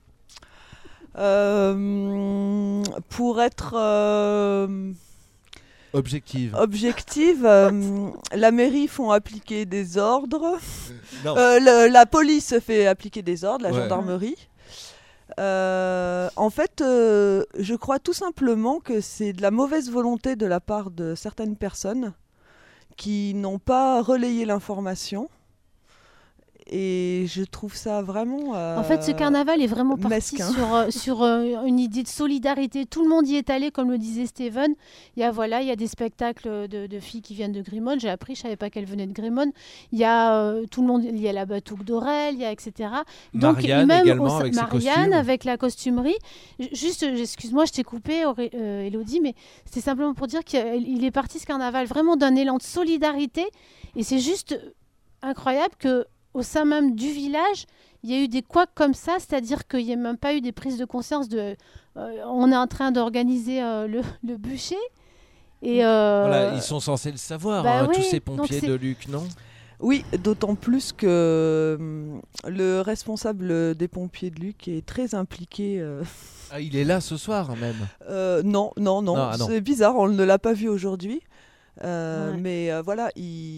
Euh, pour être euh, Objective. objective, euh, la mairie font appliquer des ordres. Non. Euh, le- la police fait appliquer des ordres, la Ouais. gendarmerie. Euh, en fait, euh, je crois tout simplement que c'est de la mauvaise volonté de la part de certaines personnes qui n'ont pas relayé l'information. Et je trouve ça vraiment... euh, En fait, ce carnaval est vraiment parti mesquin. sur, euh, sur euh, une idée de solidarité. Tout le monde y est allé, comme le disait Steven. Il y a, voilà, il y a des spectacles de, de filles qui viennent de Grimone. J'ai appris, je ne savais pas qu'elles venaient de Grimone. Il y a euh, tout le monde, il y a la Batouque d'Aurel, il y a et cetera. Marianne même également au- avec ses Marianne costumes. avec la costumerie. J- Juste, euh, excuse-moi, je t'ai coupé, Auré- euh, Élodie, mais c'était simplement pour dire qu'il il est parti ce carnaval vraiment d'un élan de solidarité. Et c'est juste incroyable que au sein même du village, il y a eu des couacs comme ça, c'est-à-dire qu'il n'y a même pas eu des prises de conscience de euh, on est en train d'organiser euh, le, le bûcher. Et euh, Voilà, ils sont censés le savoir, bah hein, oui, tous ces donc pompiers c'est- de Luc, non? Oui, d'autant plus que hum, le responsable des pompiers de Luc est très impliqué. euh, Ah, il est là ce soir même. euh, non, non, non, Non, ah non. c'est bizarre, on ne l'a pas vu aujourd'hui. Euh, Ouais. Mais euh, voilà,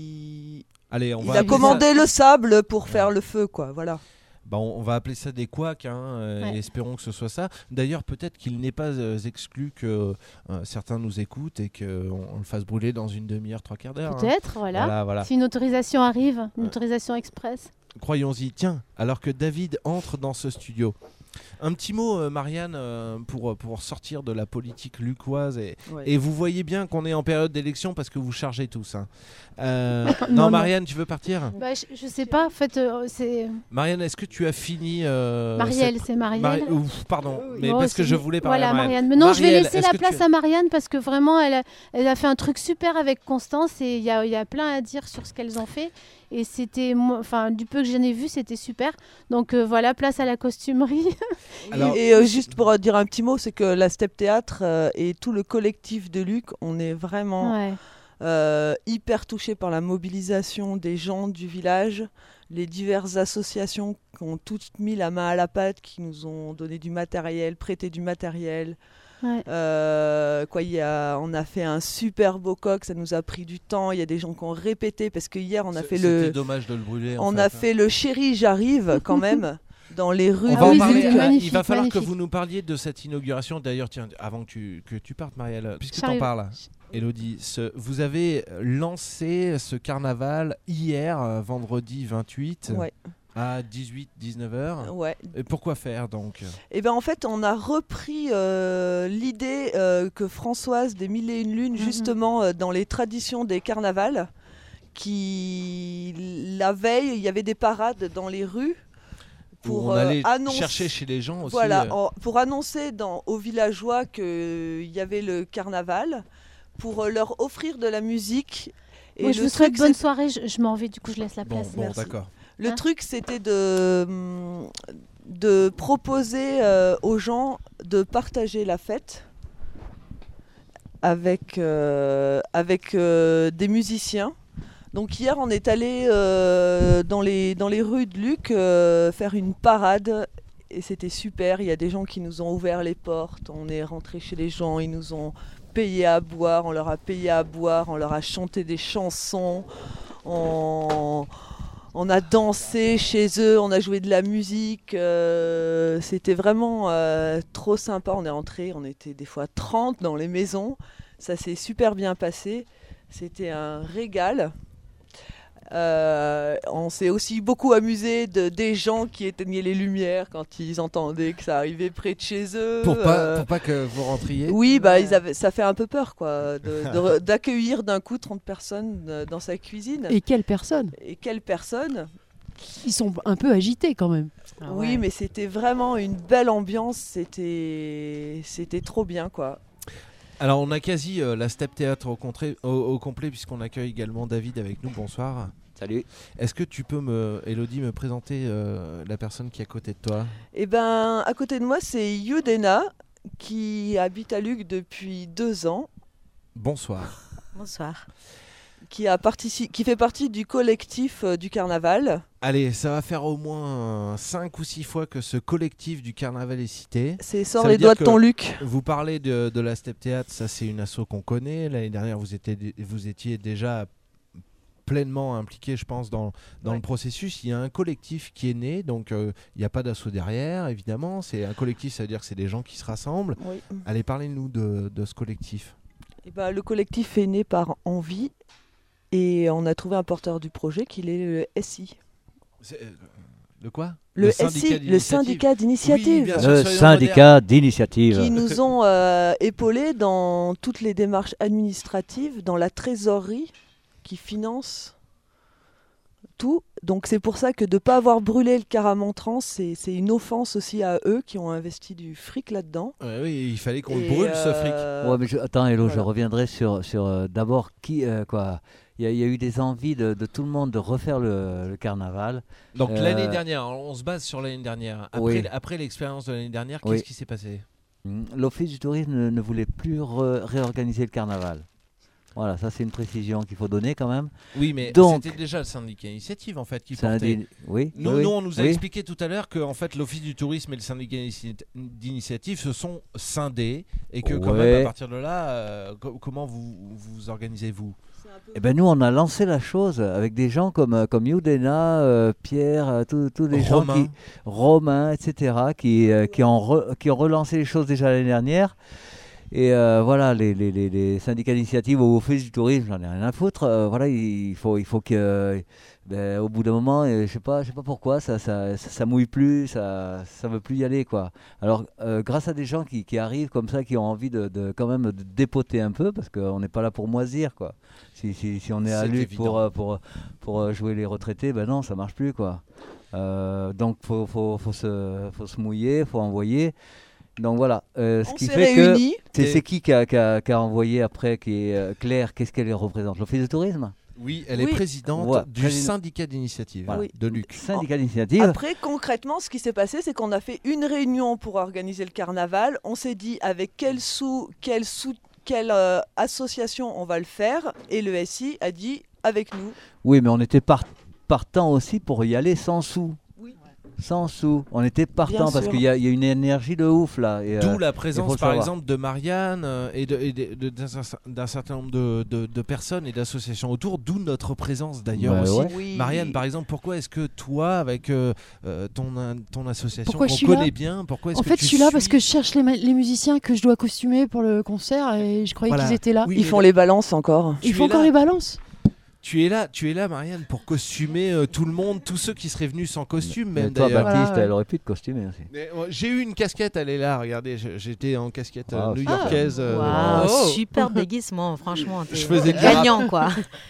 il, Allez, on il va a appeler commandé ça- le sable pour faire le feu, quoi. Voilà. Bah, on, on va appeler ça des couacs, hein, euh, Ouais. et espérons que ce soit ça. D'ailleurs, peut-être qu'il n'est pas euh, exclu que euh, certains nous écoutent et qu'on on le fasse brûler dans une demi-heure, trois quarts d'heure. hein. peut-être, voilà. Voilà, voilà. Si une autorisation arrive, une autorisation express. Croyons-y. Tiens, alors que David entre dans ce studio, un petit mot, euh, Marianne, euh, pour, pour sortir de la politique lucoise. Et, Ouais. et vous voyez bien qu'on est en période d'élection parce que vous chargez tous. hein. Euh, Non, non, non. Marianne, tu veux partir? Bah, je, je sais pas, en fait, euh, c'est Marianne, est-ce que tu as fini euh, Marielle, cette- c'est Marielle. Mari- Ouf, pardon, mais Bon, parce que c'est- je voulais parler voilà, à Marianne. Marianne. Mais non, je vais Marielle, laisser est-ce la que place tu- à Marianne parce que vraiment, elle a, elle a fait un truc super avec Constance et il y a, il y a plein à dire sur ce qu'elles ont fait. Et c'était, moi- enfin, du peu que j'en ai vu, c'était super. Donc euh, voilà, place à la costumerie. Alors- et euh, juste pour euh, dire un petit mot, c'est que la Step Théâtre euh, et tout le collectif de Luc, on est vraiment Ouais. euh, hyper touchés par la mobilisation des gens du village, les diverses associations qui ont toutes mis la main à la pâte, qui nous ont donné du matériel, prêté du matériel. Ouais. Euh, quoi, il y a, on a fait un super beau coq, ça nous a pris du temps. Il y a des gens qui ont répété parce que hier on a C- fait C'était le, dommage de le brûler. en on fait, a hein. fait le chéri, j'arrive quand même dans les rues. On Ah va oui, en parler. c'était Ah, il magnifique, va falloir que magnifique. vous nous parliez de cette inauguration. D'ailleurs, tiens, avant que tu, que tu partes, Marielle, puisque tu en J'arrive. parles, Élodie, ce- vous avez lancé ce carnaval hier, euh, vendredi vingt-huit, Ouais, à dix-huit dix-neuf heures. ouais. Et pourquoi faire donc? Et ben en fait, on a repris euh, l'idée euh, que Françoise des Mille et une lunes, Mhm. justement euh, dans les traditions des carnavals, qui la veille, il y avait des parades dans les rues Pour pour on euh, allait annoncer. chercher chez les gens aussi. Voilà, euh, en- pour annoncer dans, aux villageois qu'il y avait le carnaval, pour euh, leur offrir de la musique. Et Moi, je le vous souhaite truc, bonne c'est- soirée. Je, je m'en vais, du coup, je laisse la Bon, place. bon, Merci. d'accord. Le Hein truc, c'était de, hum, de proposer euh, aux gens de partager la fête avec, euh, avec euh, des musiciens. Donc hier, on est allé euh, dans, les, dans les rues de Luc euh, faire une parade et c'était super. Il y a des gens qui nous ont ouvert les portes. On est rentré chez les gens, ils nous ont payé à boire, on leur a payé à boire, on leur a chanté des chansons. On, on a dansé chez eux, on a joué de la musique. Euh, c'était vraiment euh, trop sympa. On est rentré, on était des fois trente dans les maisons. Ça s'est super bien passé. C'était un régal. Euh, on s'est aussi beaucoup amusé de, des gens qui éteignaient les lumières quand ils entendaient que ça arrivait près de chez eux. Pour pas, Euh, pour pas que vous rentriez. Oui, bah, ils avaient, ça fait un peu peur quoi, de, de, d'accueillir d'un coup trente personnes euh, dans sa cuisine. Et quelle personne? Et quelles personnes? Ils sont un peu agités quand même. Ah Oui, ouais. mais c'était vraiment une belle ambiance. C'était, c'était trop bien quoi. Alors on a quasi euh, la Step Théâtre au, contré- au, au complet puisqu'on accueille également David avec nous. Bonsoir. Salut. Est-ce que tu peux, me, Elodie, me présenter euh, la personne qui est à côté de toi? Et ben, à côté de moi, c'est Yudena qui habite à Luc depuis deux ans, Bonsoir. Bonsoir. qui, a partici- qui fait partie du collectif euh, du carnaval. Allez, ça va faire au moins cinq ou six fois que ce collectif du carnaval est cité. C'est Ça Sors veut les dire doigts de que ton Luc. Vous parlez de, de la Step Théâtre, ça c'est une asso qu'on connaît. L'année dernière, vous étiez, vous étiez déjà pleinement impliqué, je pense, dans, dans Ouais. le processus. Il y a un collectif qui est né, donc euh, il n'y a pas d'asso derrière, évidemment. C'est un collectif, ça veut dire que c'est des gens qui se rassemblent. Oui. Allez, parlez-nous de, de ce collectif. Et ben, le collectif est né par envie et on a trouvé un porteur du projet qui est le S I. C'est, euh, de quoi? Le, Le S I, syndicat le d'initiative. syndicat Oui, d'initiative. bien sûr. Le soyons syndicat d'initiative. Qui nous ont euh, épaulés dans toutes les démarches administratives, dans la trésorerie qui finance tout. Donc c'est pour ça que de ne pas avoir brûlé le Caramontran, c'est, c'est une offense aussi à eux qui ont investi du fric là-dedans. Ouais, oui, il fallait qu'on Et, brûle ce fric. euh, Ouais, mais je- attends, Hello, je voilà. reviendrai sur, sur euh, d'abord qui, euh, quoi. Il y, a- il y a eu des envies de, de tout le monde de refaire le, le carnaval. Donc Euh, l'année dernière, on se base sur l'année dernière. Après, Oui. après l'expérience de l'année dernière, Oui. qu'est-ce qui s'est passé? Mm, L'Office du tourisme ne, ne voulait plus re- réorganiser le carnaval. Voilà, ça c'est une précision qu'il faut donner quand même. Oui, mais Donc- c'était déjà le syndicat initiative en fait qui C'est un portait. des- Oui, Nous, oui, nous, on nous a oui. expliqué tout à l'heure que en fait, l'Office du tourisme et le syndicat inici- d'initiative se sont scindés et que quand même Ouais. à partir de là, euh, co- comment vous vous organisez-vous? Eh ben nous, on a lancé la chose avec des gens comme, euh, comme Yudena, euh, Pierre, euh, tous tous les gens Romain. qui, Romain, et cetera, qui, euh, qui, ont re- qui ont relancé les choses déjà l'année dernière. Et euh, voilà, les, les, les, les syndicats d'initiative au Office du tourisme, j'en ai rien à foutre. Euh, voilà, il faut, il faut que, euh, ben, au bout d'un moment, euh, je sais pas, je sais pas pourquoi, ça, ça, ça, ça mouille plus, ça, ça veut plus y aller, quoi. Alors, euh, grâce à des gens qui, qui arrivent comme ça, qui ont envie de, de quand même de dépoter un peu, parce qu'on n'est pas là pour moisir, quoi. Si, si, si on est à C'est Luc évident. pour, euh, pour, pour euh, jouer les retraités, ben non, ça marche plus, quoi. Euh, donc, faut, faut, faut se, faut se mouiller, faut envoyer. Donc voilà, euh, ce On qui s'est fait que réunis. c'est Et- c'est qui qui a, qui a- qui a envoyé après, qui est euh, Claire, qu'est-ce qu'elle représente? L'Office de tourisme? Oui, elle est Oui. présidente Ouais, du président- syndicat d'initiative Voilà. Oui. de Luc. Syndicat d'initiative. Après, concrètement, ce qui s'est passé, c'est qu'on a fait une réunion pour organiser le carnaval. On s'est dit avec quel sous, quel sous, quelle euh, association on va le faire. Et le S I a dit avec nous. Oui, mais on était par- partant aussi pour y aller sans sous. Oui. Sans sous. On était partant Bien parce sûr. qu'il y, a il y a une énergie de ouf là. Et, D'où euh, la il faut présence, le par savoir. exemple, de Marianne euh, et de- et de- de- d'un d'un certain nombre de, de- de personnes et d'associations autour, d'où notre présence d'ailleurs Bah aussi. ouais. Oui. Marianne, par exemple, pourquoi est-ce que toi, avec euh, euh, ton, in- ton association Pourquoi je qu'on suis connaît là bien, pourquoi est-ce En que fait, tu je suis là parce suis- que je cherche les, ma- les musiciens que je dois costumer pour le concert et je croyais Voilà. qu'ils étaient là. Oui, Ils mais font là- les balances encore. tu Ils font es encore là. les balances. Tu es là, tu es là, Marianne, pour costumer euh, tout le monde, tous ceux qui seraient venus sans costume, Mais même toi, d'ailleurs. Baptiste, Voilà, ouais. elle aurait pu te costumer aussi. Mais, euh, j'ai eu une casquette, elle est là, regardez, je- j'étais en casquette euh, Ah, new-yorkaise. euh, Waouh, oh. super déguisement, franchement. T'es Je faisais de gagnant, quoi.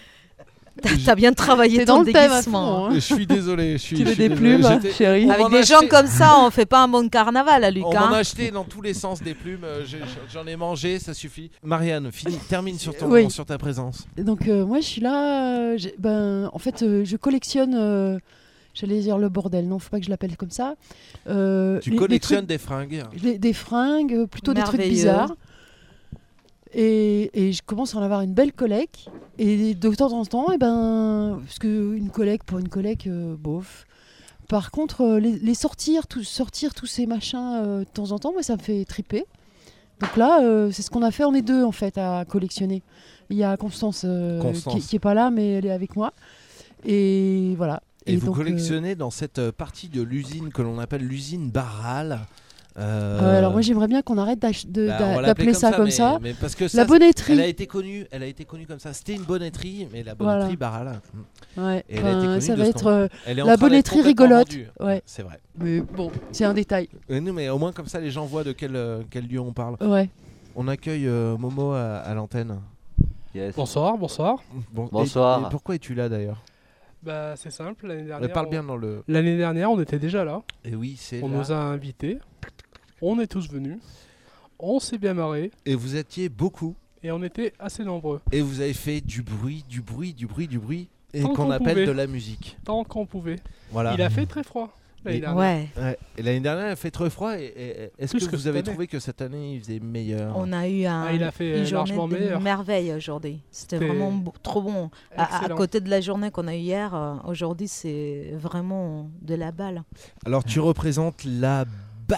T'as t'as bien travaillé T'es ton dans le thème à déguisement. fond. hein. Je suis désolé, je suis. Tu je veux suis des désolé, plumes, j'étais- chérie? On Avec m'en des a gens acheté- comme ça, on fait pas un bon carnaval à Luc. On hein. m'en a acheté dans tous les sens des plumes, euh, j'ai- j'en ai mangé, ça suffit. Marianne, fini, termine sur, ton, Oui. sur ta présence. Et donc euh, moi je suis là, euh, j'ai- ben, en fait euh, je collectionne, euh, j'allais dire le bordel, non faut pas que je l'appelle comme ça. Euh, Tu les- les collectionnes trucs- des fringues. les- des fringues, euh, plutôt des trucs Merveilleux. bizarres. Et, et je commence à en avoir une belle collecte. Et de temps en temps, et ben, parce que une collecte pour une collecte, euh, bof. Par contre, euh, les, les sortir, tout, sortir tous ces machins euh, de temps en temps, moi, ça me fait triper. Donc là, euh, c'est ce qu'on a fait. On est deux en fait à collectionner. Il y a Constance, euh, Constance. Qui, qui est pas là, mais elle est avec moi. Et voilà. Et, Et vous donc, collectionnez dans cette euh, partie de l'usine que l'on appelle l'usine Barral. Euh, Euh, alors moi j'aimerais bien qu'on arrête d'ach- de- bah, d'a- on va d'appeler l'appeler ça comme mais- ça. mais parce que La ça, bonnetterie. Elle a été connue, elle a été connue comme ça. C'était une bonnetterie, mais la bonnetterie Barral. Ouais, Et elle a été ben, connue ça de va ce être nom. euh, Elle est en la train d'être bonnetterie complètement rigolote. vendue. Ouais. C'est vrai. Mais bon, c'est un détail. Et nous, mais au moins comme ça, les gens voient de quel, euh, quel lieu on parle. Ouais. On accueille euh, Momo à, à l'antenne. Yes. Bonsoir, bonsoir. Bon, et- Bonsoir. Et, pourquoi es-tu là d'ailleurs? Bah, c'est simple, l'année Elle dernière. parle on- bien dans le. L'année dernière, on était déjà là. Et oui, c'est On là. nous a invités. On est tous venus. On s'est bien marré. Et vous étiez beaucoup. Et on était assez nombreux. Et vous avez fait du bruit, du bruit, du bruit, du bruit. Et Tant qu'on qu'on appelle pouvait. de la musique. Tant qu'on pouvait. Voilà. Il a fait très froid l'année Et- dernière. Ouais. Ouais. Et l'année dernière, elle fait trop froid. Et, et- est-ce Plus que, que vous cette avez année. trouvé que cette année il faisait meilleur? On a eu un, Ah, il a fait, une euh, journée largement de meilleur. merveille aujourd'hui. C'était C'était vraiment beau- trop bon. À, à Excellent. côté de la journée qu'on a eu hier, euh, aujourd'hui c'est vraiment de la balle. Alors tu représentes la bat.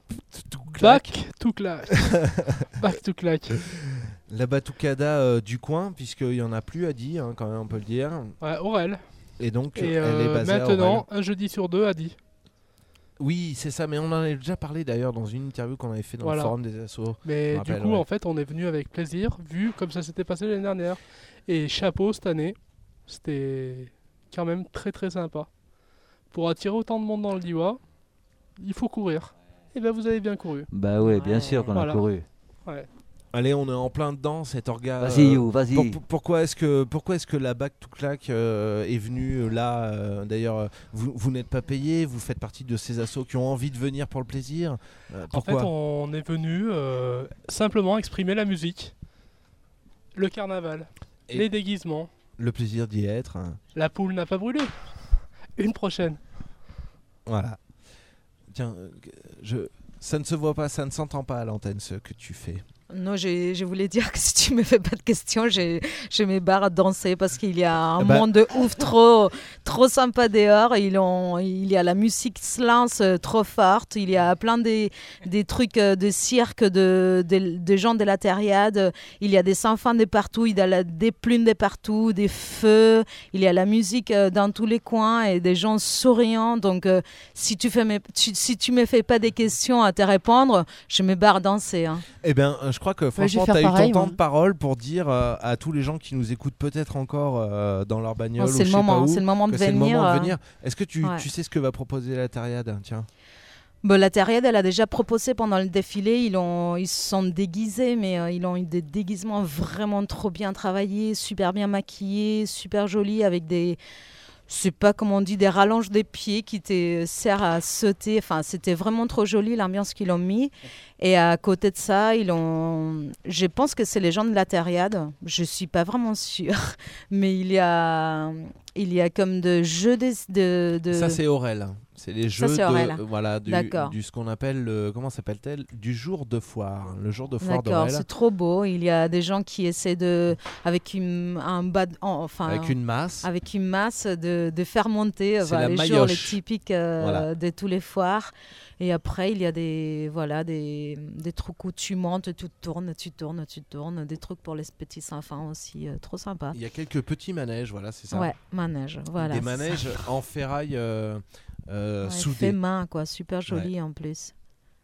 Back to clack. Back to clack. La batucada euh, du coin, puisqu'il n'y en a plus à dire, hein, quand même, on peut le dire. Ouais, Aurel. Et donc, Et elle est euh, basée à maintenant, Aurel. un jeudi sur deux a dit. Oui, c'est ça, mais on en avait déjà parlé d'ailleurs dans une interview qu'on avait fait dans Voilà. le forum des assos. Mais Je me du rappelle, coup, ouais. en fait, on est venu avec plaisir, vu comme ça s'était passé l'année dernière. Et chapeau cette année, c'était quand même très très sympa. Pour attirer autant de monde dans le Diois, il faut courir. Et ben vous avez bien couru. Bah ouais, bien sûr qu'on Voilà. a couru. Ouais. Allez, on est en plein dedans, cet orga. Vas-y, euh, You, vas-y. pour- pour- pourquoi est-ce que pourquoi est-ce que la Back to Clack euh, est venue euh, là euh, D'ailleurs, euh, vous, vous n'êtes pas payé, vous faites partie de ces assos qui ont envie de venir pour le plaisir. Euh, En fait, pourquoi on est venu euh, simplement exprimer la musique, le carnaval, Et- les déguisements. Le plaisir d'y être. hein. La poule n'a pas brûlé. Une prochaine. Voilà. Tiens, euh, je, ça ne se voit pas, ça ne s'entend pas à l'antenne ce que tu fais. Non, je, je voulais dire que si tu me fais pas de questions, je, je me barre à danser parce qu'il y a un Bah- monde de ouf trop, trop sympa dehors. Ils ont, il y a la musique se lance euh, trop forte. Il y a plein des, des trucs euh, de cirque, de, de, de gens de la terriade. Il y a des enfants de partout. Il y a la- des plumes de partout, des feux. Il y a la musique euh, dans tous les coins et des gens souriants. Donc, euh, si tu fais mes, tu- si tu me fais pas des questions à te répondre, je me barre danser. Hein. Eh bien, euh, je crois que je vais franchement, faire tu as eu pareil, ton temps moi. de parole pour dire euh, à tous les gens qui nous écoutent peut-être encore euh, dans leur bagnole Oh, ou c'est je le sais pas moment, où, c'est le moment de que c'est le venir. moment de euh, venir. Est-ce que tu, ouais. tu sais ce que va proposer la Tariade? Tiens. Bon, la Terriade, elle a déjà proposé pendant le défilé, ils, ont, ils se sont déguisés, mais euh, ils ont eu des déguisements vraiment trop bien travaillés, super bien maquillés, super jolis, avec des, je sais pas comment on dit, des rallonges des pieds qui te servent à sauter. Enfin, c'était vraiment trop joli l'ambiance qu'ils ont mis. Et à côté de ça, ils ont, je pense que c'est les gens de la Terriade, je suis pas vraiment sûre, mais il y a, il y a comme de jeux de, de, de... Ça, c'est Aurel. C'est les jeux c'est de, Aurel. euh, voilà, du, D'accord. du ce qu'on appelle, le, comment s'appelle-t-elle Du jour de foire. Le jour de foire D'accord, d'Aurel. c'est trop beau. Il y a des gens qui essaient de, avec une, un bas, de- enfin, Avec une masse. avec une masse de, de faire monter euh, C'est voilà, la les jours les maillotche. typiques euh, Voilà. de tous les foires. Et après, il y a des, voilà, des, des trucs où tu montes, tu tournes, tu tournes, tu tournes. Des trucs pour les petits enfants aussi, euh, trop sympa. Il y a quelques petits manèges, voilà, c'est ça. Ouais, manège, voilà. Des c'est ça. manèges en ferraille euh, euh, Ouais, soudés. fait main, quoi, super joli en plus.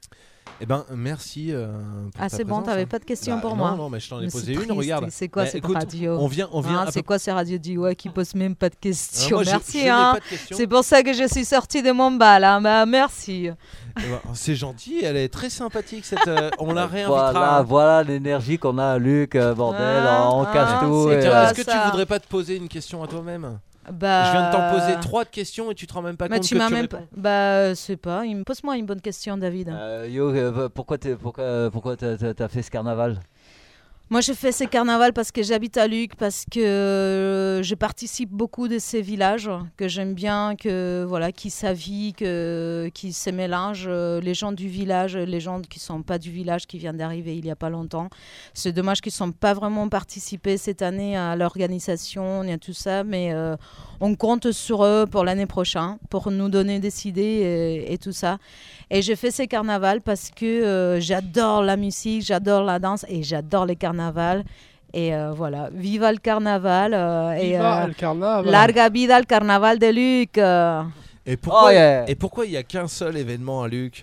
Eh ben, merci. euh, pour Ah, ta c'est bon, présence, t'avais hein. pas de questions Bah, pour non, moi. Non, mais je t'en ai Mais posé c'est une. triste, Regarde. C'est quoi Bah, cette écoute, radio On vient, on vient. Hein, à c'est peu- quoi ces radios d'Iowa qui posent même pas de Ah, questions moi, je- Merci. je n'ai hein. pas de questions. C'est pour ça que je suis sortie de mon bal. Hein. Bah, merci. Eh ben, c'est gentil. Elle est très sympathique. Cette, euh, on la réinvitera. Voilà, voilà l'énergie qu'on a, Luc, euh, bordel, Ah, on ah, casse tout. c'est et, toi, euh, Est-ce que tu ça. voudrais pas te poser une question à toi-même Bah, Je viens de t'en poser trois de questions et tu te rends même pas Bah, compte tu que m'as tu même réponds. pas. Bah, je sais pas. Il me pose-moi une bonne question, David. euh, Yo, euh, pourquoi t'es- pourquoi, pourquoi t'as, t'as- t'as fait ce carnaval? Moi, je fais ces carnavals parce que j'habite à Luc, parce que euh, je participe beaucoup de ces villages que j'aime bien, que voilà, qui s'avient, que qui se mélangent. Euh, les gens du village, les gens qui sont pas du village, qui viennent d'arriver il y a pas longtemps. C'est dommage qu'ils sont pas vraiment participé cette année à l'organisation et à tout ça, mais euh, on compte sur eux pour l'année prochaine, pour nous donner des idées et, et tout ça. Et je fais ces carnavals parce que euh, j'adore la musique, j'adore la danse et j'adore les carnavals. Et euh, voilà, viva le carnaval euh, et Viva euh, le carnaval. larga vida le carnaval de Luc. euh. Et pourquoi Oh, yeah. et pourquoi il y a qu'un seul événement à Luc?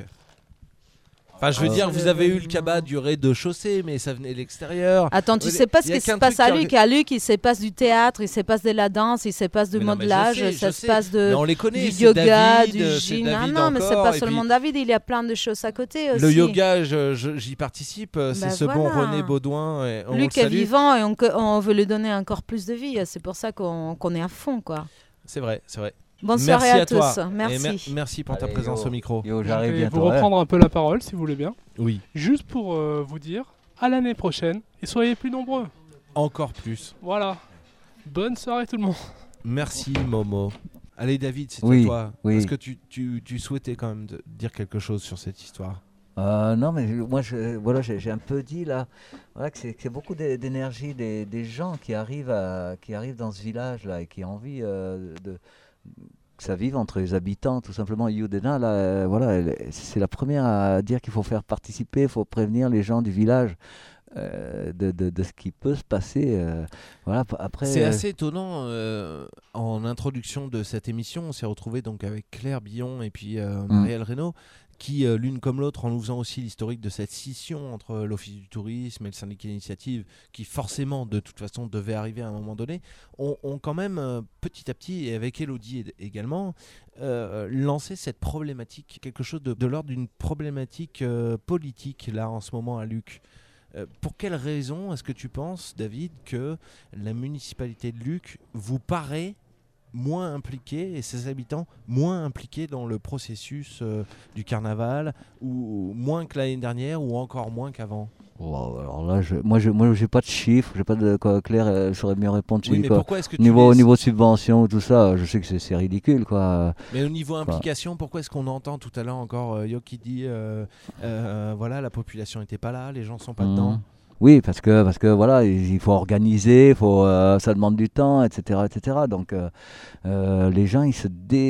Enfin, je veux Euh, dire, vous avez eu le cabas du rez-de-chaussée, mais ça venait de l'extérieur. Attends, tu Il y a- sais pas ce il y a qui se qu'un passe truc à qui Luc. À Luc, il se passe du théâtre, il se passe de la danse, il se passe du Mais non, mais je modelage, sais, ça je se sais. passe de Mais on les connaît, du c'est yoga, David, du c'est gym. David Non, mais c'est encore, pas et seulement puis- David, il y a plein de choses à côté aussi. Le yoga, je- je- j'y participe. C'est Bah ce bon voilà. René Baudouin. Et on Luc le est salue. vivant et on, on veut lui donner encore plus de vie. C'est pour ça qu'on qu'on est à fond, quoi. C'est vrai, c'est vrai. Bonne Merci soirée à, à toi. tous. Et Merci. mer- merci pour ta Allez, présence yo. au micro. Yo, Je j'arrive vais bientôt. vous ouais. reprendre un peu la parole, si vous voulez bien. Oui, Juste pour euh, vous dire, à l'année prochaine, et soyez plus nombreux. encore plus. Voilà. Bonne soirée tout le monde. Merci Momo. Allez David, c'est Oui, à toi. oui. Est-ce que tu, tu, tu souhaitais quand même de- dire quelque chose sur cette histoire? Euh, non, mais je- moi, je, voilà, j'ai j'ai un peu dit là, voilà, que c'est que c'est beaucoup d'é- d'énergie des, des gens qui arrivent, à, qui arrivent dans ce village là et qui ont envie euh, de que ça vive entre les habitants, tout simplement. Youdena, là, euh, voilà, elle- c'est la première à dire qu'il faut faire participer, il faut prévenir les gens du village euh, de, de, de ce qui peut se passer. euh, voilà, p- après. C'est euh, assez étonnant. euh, en introduction de cette émission, on s'est retrouvé donc avec Claire Billon et puis euh, Mm. Marielle Reynaud, qui euh, l'une comme l'autre, en nous faisant aussi l'historique de cette scission entre l'Office du tourisme et le syndicat Initiative, qui forcément de toute façon devait arriver à un moment donné, ont, ont quand même euh, petit à petit, et avec Elodie ed- également, euh, lancé cette problématique, quelque chose de, de l'ordre d'une problématique euh, politique là en ce moment à Luc. Euh, pour quelle raison est-ce que tu penses, David, que la municipalité de Luc vous paraît moins impliquée et ses habitants moins impliqués dans le processus euh, du carnaval, ou moins que l'année dernière, ou encore moins qu'avant? wow, alors là, je, moi, je, moi, j'ai pas de chiffres, j'ai pas de quoi. Claire, elle saurait mieux répondre. Oui, chez mais quoi. pourquoi est-ce que tu Niveau, laisses- niveau subvention, tout ça, je sais que c'est c'est ridicule, quoi. Mais au niveau implication, pourquoi est-ce qu'on entend tout à l'heure encore euh, Yo qui dit euh, euh, voilà, la population n'était pas là, les gens sont pas Mhm. dedans? Oui, parce que, parce que voilà, il il faut organiser, il faut, euh, ça demande du temps, et cetera et cetera. Donc, euh, euh, les gens, ils se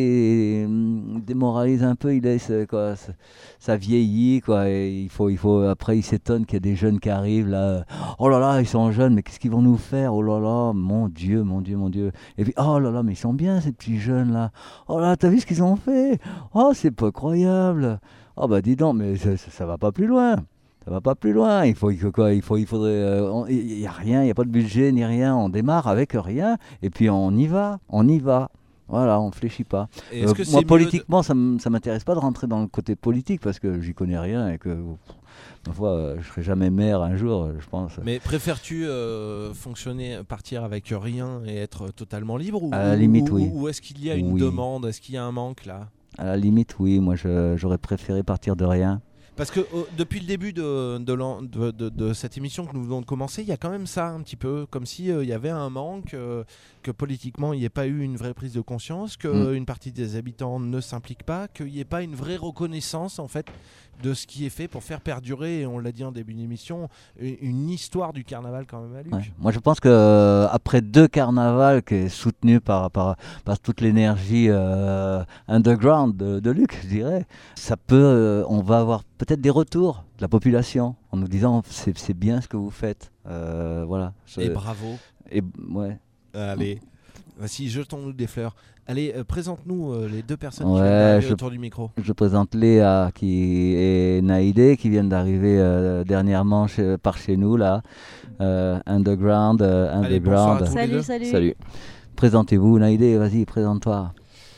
dé- démoralisent un peu, ils laissent, euh, quoi, ça, ça vieillit, quoi. Et il faut, il faut, après, ils s'étonnent qu'il y a des jeunes qui arrivent, là. Oh là là, ils sont jeunes, mais qu'est-ce qu'ils vont nous faire? Oh là là, mon Dieu, mon Dieu, mon Dieu. Et puis, oh là là, mais ils sont bien, ces petits jeunes-là. Oh là, t'as vu ce qu'ils ont fait? Oh, c'est pas croyable. Oh bah dis donc, mais ça, ça, ça va pas plus loin. Ça va pas plus loin. Il faut que quoi Il faut, il faudrait. euh, on- Il y a rien. Il y a pas de budget ni rien. On démarre avec rien et puis on y va. On y va. Voilà, on ne fléchit pas. Et est-ce Euh, que c'est moi, mieux de- politiquement, ça m- ça m'intéresse pas de rentrer dans le côté politique parce que j'y connais rien et que, pff, ma foi, euh, je serai jamais maire un jour, euh, je pense. Mais préfères-tu euh, fonctionner, partir avec rien et être totalement libre, ou, À la limite, ou- oui. ou est-ce qu'il y a une Oui. demande, est-ce qu'il y a un manque là? À la limite, oui. Moi, je- j'aurais préféré partir de rien. Parce que euh, depuis le début de, de, l'an- de- de- de cette émission que nous venons de commencer, il y a quand même ça un petit peu, comme si euh, il y avait un manque, euh, que politiquement il n'y ait pas eu une vraie prise de conscience, que Mm. une partie des habitants ne s'implique pas, qu'il n'y ait pas une vraie reconnaissance en fait de ce qui est fait pour faire perdurer, et on l'a dit en début d'émission, une, une histoire du carnaval quand même à Luc. Ouais. Moi, je pense que euh, après deux carnavals qui est soutenu par, par, par toute l'énergie euh, underground de, de Luc, je dirais, ça peut, euh, on va avoir peut-être des retours de la population en nous disant c'est c'est bien ce que vous faites. Euh, voilà. Et Je- bravo. et ouais. Allez, voici, jetons-nous des fleurs. Allez, euh, présente-nous euh, les deux personnes qui Ouais, viennent d'arriver je- autour du micro. Je présente Léa qui et Naïdé qui viennent d'arriver euh, dernièrement chez- par chez nous là, euh, underground, euh, Allez, bonsoir à underground. tous les deux. Salut, salut. Salut, Présentez-vous, Naïdé, vas-y, présente-toi.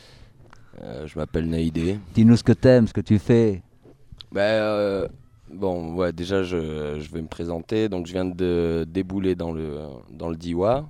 euh, je m'appelle Naïdé. Dis-nous ce que t'aimes, ce que tu fais. Bah, euh, bon, ouais, déjà je, je vais me présenter. Donc je viens de débouler dans le, dans le Diois.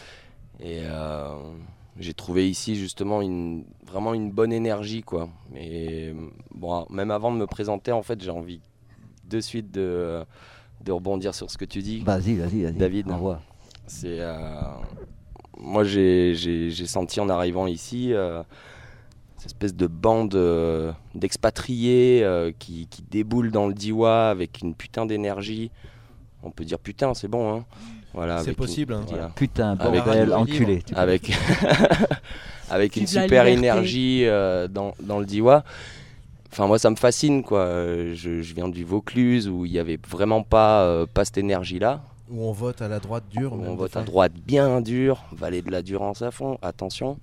Et euh, j'ai trouvé ici justement une, vraiment une bonne énergie, quoi. Mais bon, même avant de me présenter, en fait, j'ai envie de suite de, de rebondir sur ce que tu dis. Vas-y, vas-y, vas-y. David. Envoie. C'est, euh, moi, j'ai, j'ai, j'ai senti en arrivant ici euh, cette espèce de bande euh, d'expatriés euh, qui, qui déboulent dans le Diois avec une putain d'énergie. On peut dire putain, c'est bon, hein. Voilà, C'est avec possible, une, hein. voilà. Putain, Avec- bordel, Radio enculé. Libre. avec avec une Vive la super liberté. énergie euh, dans, dans le Diois. Enfin, moi, ça me fascine, quoi. Euh, Je, je viens du Vaucluse où il n'y avait vraiment pas, euh, pas cette énergie-là. Où on vote à la droite dure. Où même on des vote fois. à droite bien dur, vallée de la Durance à fond, attention.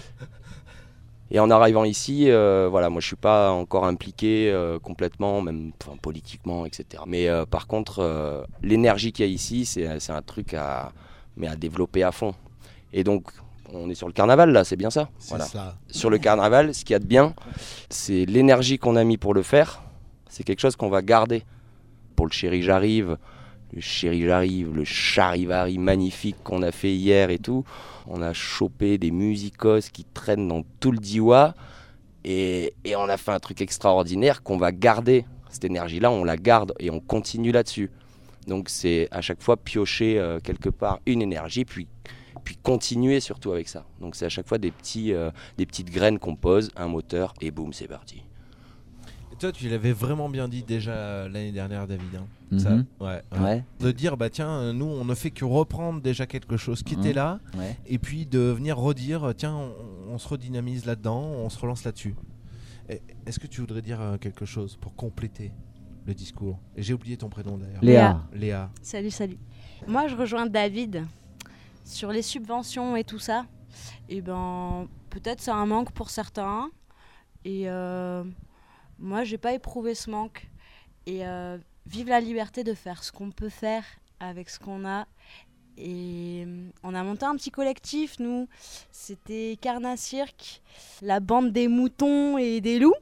Et en arrivant ici, euh, voilà, moi je suis pas encore impliqué euh, complètement, même enfin, politiquement, et cetera. Mais euh, par contre, euh, l'énergie qu'il y a ici, c'est, c'est un truc à, mais à développer à fond. Et donc, on est sur le carnaval là, c'est bien ça. C'est Voilà. ça. Sur le carnaval, ce qu'il y a de bien, c'est l'énergie qu'on a mis pour le faire. C'est quelque chose qu'on va garder. Pour le Chéri J'arrive, le Chéri J'arrive, le Charivari magnifique qu'on a fait hier et tout. On a chopé des musicos qui traînent dans tout le Diois. Et, et on a fait un truc extraordinaire qu'on va garder. Cette énergie-là, on la garde et on continue là-dessus. Donc c'est à chaque fois piocher euh, quelque part une énergie, puis puis continuer surtout avec ça. Donc c'est à chaque fois des, petits, euh, des petites graines qu'on pose, un moteur, et boum, c'est parti. Et toi, tu l'avais vraiment bien dit déjà l'année dernière, David. hein. Mhm. Ça, ouais, ouais. Ouais. De dire, bah tiens, euh, nous, on ne fait que reprendre déjà quelque chose qui Mhm. était là, Ouais. et puis de venir redire, tiens, on, on se redynamise là-dedans, on se relance là-dessus. Et Est-ce que tu voudrais dire euh, quelque chose pour compléter le discours? Et j'ai oublié ton prénom d'ailleurs. Léa. Léa. Salut, salut. Moi, je rejoins David sur les subventions et tout ça. Et ben, peut-être c'est un manque pour certains. Et euh, moi, j'ai pas éprouvé ce manque. Et euh, vive la liberté de faire ce qu'on peut faire avec ce qu'on a. Et on a monté un petit collectif, nous. C'était Carna Cirque, la bande des moutons et des loups.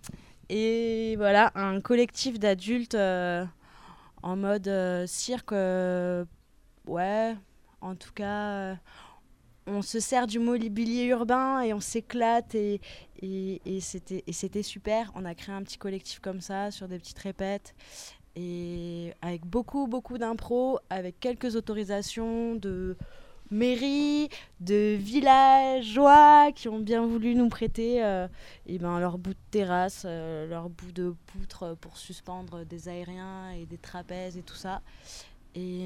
Et voilà, un collectif d'adultes euh, en mode euh, cirque. euh, ouais, en tout cas, euh, on se sert du mobilier urbain et on s'éclate. Et, et, et, c'était, et c'était super. On a créé un petit collectif comme ça, sur des petites répètes. Et avec beaucoup, beaucoup d'impro, avec quelques autorisations de mairie, de villageois qui ont bien voulu nous prêter euh, et ben, leur bout de terrasse, euh, leur bout de poutre pour suspendre des aériens et des trapèzes et tout ça. Et,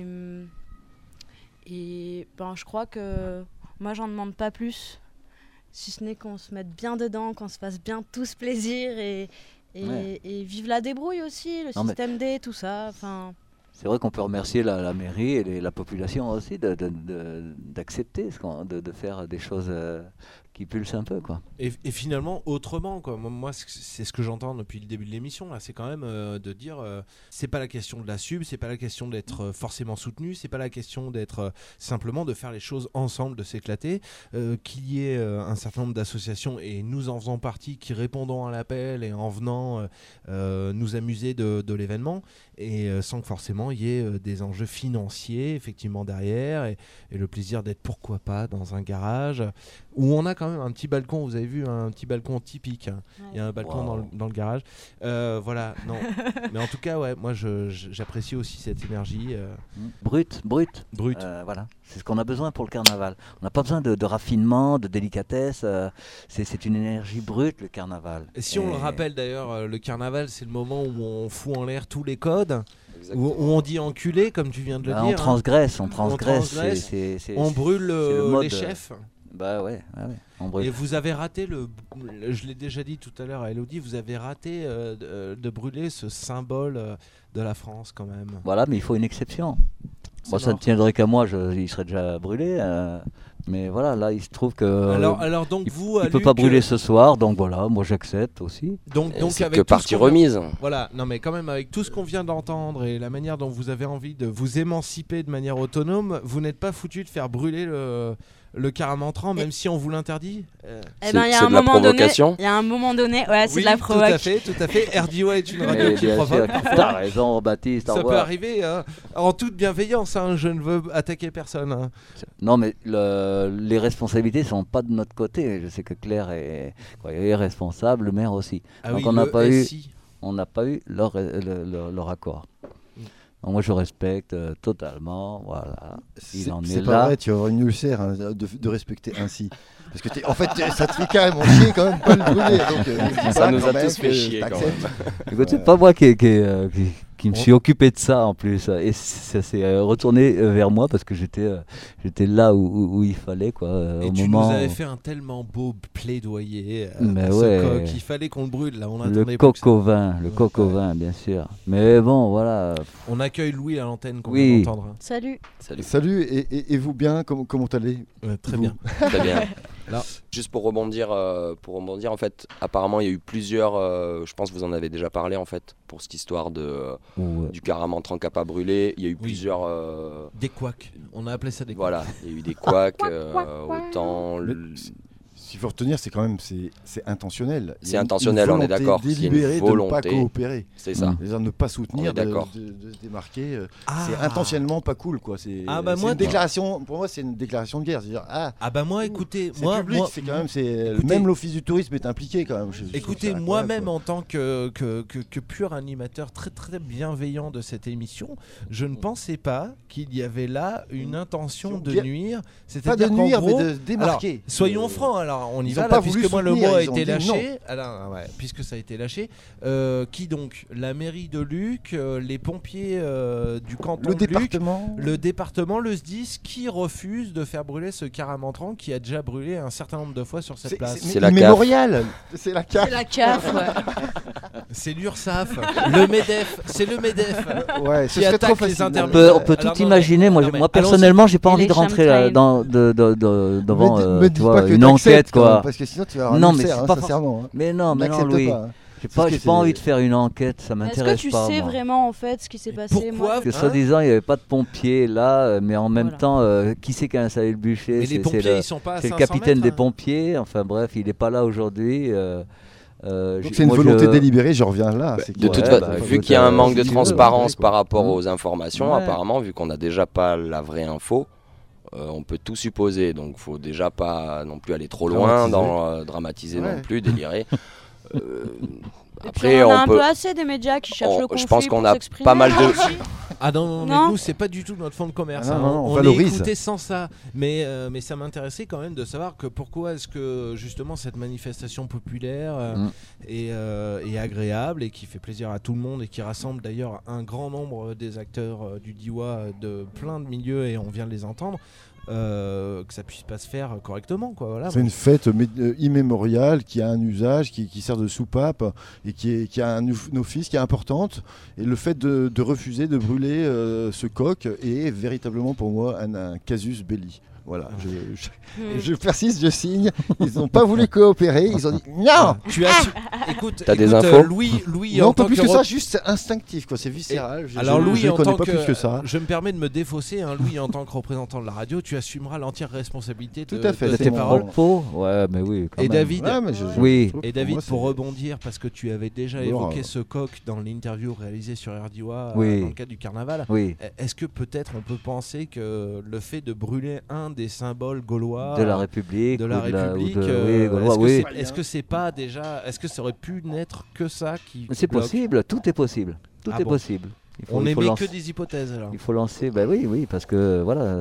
et ben, je crois que moi, j'en demande pas plus, si ce n'est qu'on se mette bien dedans, qu'on se fasse bien tous plaisir et, et, Ouais. et vive la débrouille aussi, le Non, mais- système D, tout ça. Enfin, C'est vrai qu'on peut remercier la, la mairie et les- la population aussi de, de- de- d'accepter, ce qu'on- de, de faire des choses euh, qui pulsent un peu, quoi. Et, et finalement, autrement, quoi. Moi, moi, c'est c'est ce que j'entends depuis le début de l'émission, là. C'est quand même euh, de dire, euh, c'est pas la question de la sub, c'est pas la question d'être euh, forcément soutenu, c'est pas la question d'être euh, simplement de faire les choses ensemble, de s'éclater. Euh, qu'il y ait euh, un certain nombre d'associations, et nous en faisons partie, qui répondons à l'appel et en venant euh, euh, nous amuser de, de l'événement, et euh, sans que forcément il y ait euh, des enjeux financiers, effectivement, derrière, et, et le plaisir d'être, pourquoi pas, dans un garage, où on a quand même un petit balcon, vous avez vu, un petit balcon typique, hein. ouais. Il y a un balcon Wow. dans, le, dans le garage. Euh, voilà, non. Mais en tout cas, ouais, moi je- je- j'apprécie aussi cette énergie euh, Mm. Brut, brut. brute. Euh, voilà, c'est ce qu'on a besoin pour le carnaval. On n'a pas besoin de, de raffinement, de délicatesse. euh, c'est, c'est une énergie brute, le carnaval. Et si on Et- le rappelle d'ailleurs, euh, le carnaval, c'est le moment où on fout en l'air tous les codes, où, Exactement. où on dit enculé, comme tu viens de le Bah, dire. on hein. transgresse, on transgresse. transgresse, c'est- c'est- c'est- On brûle c'est le euh, mode, les euh, chefs. Bah ouais, ouais, ouais, on brûle. Et vous avez raté le, le- je l'ai déjà dit tout à l'heure à Elodie, vous avez raté euh, de, de brûler ce symbole euh, de la France quand même. Voilà, mais il faut une exception. C'est Moi, ça ne mort. tiendrait qu'à moi, je, il serait déjà brûlé. euh, mais voilà, là, il se trouve que. alors, alors donc il, vous, il à peut Luc, pas brûler ce soir, donc voilà, moi j'accepte aussi. Donc, Et donc c'est avec que tout ce partie qu'on vient- remise. Voilà, non mais quand même avec tout ce qu'on vient d'entendre et la manière dont vous avez envie de vous émanciper de manière autonome, vous n'êtes pas foutu de faire brûler le, le caramantrant, même si on vous l'interdit. Euh, eh C'est- ben, il y a c'est un de la moment donné, provocation. il y a un moment donné, ouais, c'est oui, de la tout provoque. à fait, tout à fait. R D O est une radio Mais qui bien sûr, provoque. t'as raison, Baptiste. au Ça peut revoir. arriver hein, en toute bienveillance, hein, je ne veux attaquer personne. hein. Non, mais le- les responsabilités sont pas de notre côté. Je sais que Claire est, quoi, est responsable, le maire aussi. Ah Donc oui, on n'a le pas eu- S I. On n'a pas eu leur, le- le- leur accord. Mm. Moi, je respecte euh, totalement. Voilà. Il C'est en est, c'est là. pas vrai, tu vas avoir une ulcère hein, de, de respecter ainsi. Parce que t'es- en fait, t'es- ça te fait carrément chier quand même de pas le brûler. Donc, euh, dis Ça pas nous quand a même tous fait que chier quand t'acceptes. même. Écoute, c'est pas moi qui, qui, euh, qui, qui me suis occupé de ça en plus. Et ça s'est euh, retourné euh, vers moi parce que j'étais euh, j'étais là où, où, où il fallait. Quoi, euh, Et au tu moment nous avais où- fait un tellement beau plaidoyer. euh, Mais à ce ouais. coq. Il fallait qu'on le brûle. Là, on Le attendait plus coq que ça. au vin, le coq au vin, bien sûr. Mais bon, voilà. On accueille Louis à l'antenne qu'on Oui. vient d'entendre. Salut. Salut. Salut, et, et- et vous bien Comment, comment allez Ouais, très Vous bien. Très bien. Là. Juste pour rebondir, euh, pour rebondir, en fait, apparemment, il y a eu plusieurs. euh, je pense que vous en avez déjà parlé, en fait, pour cette histoire de euh, Ouais. du caramentran cap à brûler. Il y a eu Oui. plusieurs. euh, Des couacs. On a appelé ça des couacs. voilà, il y a eu des couacs. euh, autant. Mais l- Ce qu'il faut retenir, c'est quand même c'est, c'est intentionnel. Il y C'est a une- intentionnel, une on est volonté d'accord. C'est une délibérée de ne pas volonté. coopérer. C'est ça. Mm. C'est-à-dire ne pas On soutenir, est de, d'accord. de- de se démarquer. euh, Ah. C'est intentionnellement pas cool, quoi. C'est, Ah bah c'est moi, une déclaration. Pour moi, c'est une déclaration de guerre. C'est-à-dire, ah, Ah bah moi, écoutez, c'est moi, public, moi- c'est quand même, c'est écoutez- même l'office du tourisme est impliqué quand même. Je- je trouve Écoutez, ça incroyable, moi-même quoi. en tant que, que, que, que pur animateur très très bienveillant de cette émission, je ne pensais pas qu'il y avait là une intention de Bien- nuire. Pas C'est-à-dire de qu'en nuire, gros, mais de se démarquer. alors, soyons Euh, francs, alors on y ils va ont là, pas voulu puisque moi le soutenir, mot a ils ont été dit lâché. non. Alors, ouais, puisque ça a été lâché, euh, qui donc la mairie de Luc, euh, les pompiers euh, du canton Le de Luc, département. le département, le S D I S, qui refuse de faire brûler ce caramentran qui a déjà brûlé un certain nombre de fois sur cette C'est, place. c'est, C'est la immémorial. C'est la C A F. C'est la C A F, ouais. C'est l'URSSAF, le MEDEF, c'est le MEDEF Ouais, ce qui serait trop attaque les facile. On intermédiaires. peut, on peut Alors, tout non, imaginer. Moi, non, je- mais moi allons-y. personnellement, j'ai pas Et envie les de rentrer là, chemtrails. dans, de, de, de- devant me, dis- euh, me tu dis vois, pas que une t'acceptes, enquête, quand même, quoi. parce que sinon tu vas avoir Non, un mais ulcère, c'est hein, pas sincèrement. hein. Mais non, mais non, N'accepte Louis. pas, hein. J'ai C'est pas, ce que j'ai c'est- pas envie de faire une enquête, ça Est-ce m'intéresse que tu pas. sais moi. vraiment en fait ce qui s'est passé pourquoi moi, Parce que Hein soi-disant, il n'y avait pas de pompiers là, euh, mais en même Voilà. temps, euh, qui c'est qui a installé le bûcher? Mais les C'est- c'est pompiers, le- ils sont pas à C'est le cinq cents capitaine mètres, des hein. pompiers, enfin bref, il n'est pas là aujourd'hui. euh, euh, Donc j'ai- c'est une moi, volonté je- délibérée, je reviens là. Bah, c'est de que- toute Ouais, façon, bah, vu écoute, qu'il y a un euh, manque si de tu veux, transparence ouais, par rapport Mmh. aux informations, Ouais. apparemment, vu qu'on n'a déjà pas la vraie info, euh, on peut tout supposer. Donc, faut déjà pas non plus aller trop loin, Dramatiser. dans euh, dramatiser Ouais. non plus, délirer. Euh, Et après, puis on, en a on un peut. peu assez des médias qui cherchent on- le je conflit pense qu'on pour a s'exprimer. pas mal de- aussi. Ah non, non, Non. mais nous, c'est pas du tout notre fond de commerce. Ah non, hein. non, non, on on valorise. est écouté sans ça. Mais, euh, mais ça m'intéressait quand même de savoir que pourquoi est-ce que justement cette manifestation populaire euh, Mm. est, euh, est agréable et qui fait plaisir à tout le monde et qui rassemble d'ailleurs un grand nombre des acteurs euh, du D I W A de plein de milieux et on vient de les entendre. Euh, que ça puisse pas se faire correctement, quoi. Voilà. C'est une fête mé- euh, immémoriale qui a un usage, qui, qui sert de soupape et qui, est- qui a un, ouf- une office qui est importante. Et le fait de, de refuser de brûler euh, ce coq est véritablement pour moi un, un casus belli. Voilà, je, je- Hmm. je persiste, je signe. Ils n'ont pas voulu coopérer, ils ont dit non. Ah, tu as su- écoute, T'as des écoute, infos euh, Louis, Louis Non, en pas tant plus que que ça, rep- juste c'est instinctif, quoi. C'est viscéral. Je- Alors je- Louis, je ne en connais tant pas que, plus que ça. je me permets de me défausser, hein, Louis, en tant que représentant de la radio, tu assumeras l'entière responsabilité de, Tout à fait, de c'est tes Tes mon paroles. propos, ouais, mais oui. quand Et même. David, Ouais, mais je- je- Oui. je trouve que et David, moi, pour c'est- rebondir, parce que tu avais déjà Alors, évoqué euh, ce coq dans l'interview réalisée sur R D I W A euh, Oui. dans le cadre du carnaval, Oui, est-ce que peut-être on peut penser que le fait de brûler un des symboles gaulois de la euh, République. de la ou ou République, de- euh, oui, Gaulois, est-ce que oui. c'est- est-ce que c'est pas déjà, est-ce que ça aurait pu n'être que ça qui Mais c'est bloque possible, tout est possible. Tout Ah est bon. possible. Il faut, On il faut émet lancer- que des hypothèses alors. Il faut lancer, ben oui, oui, parce que voilà,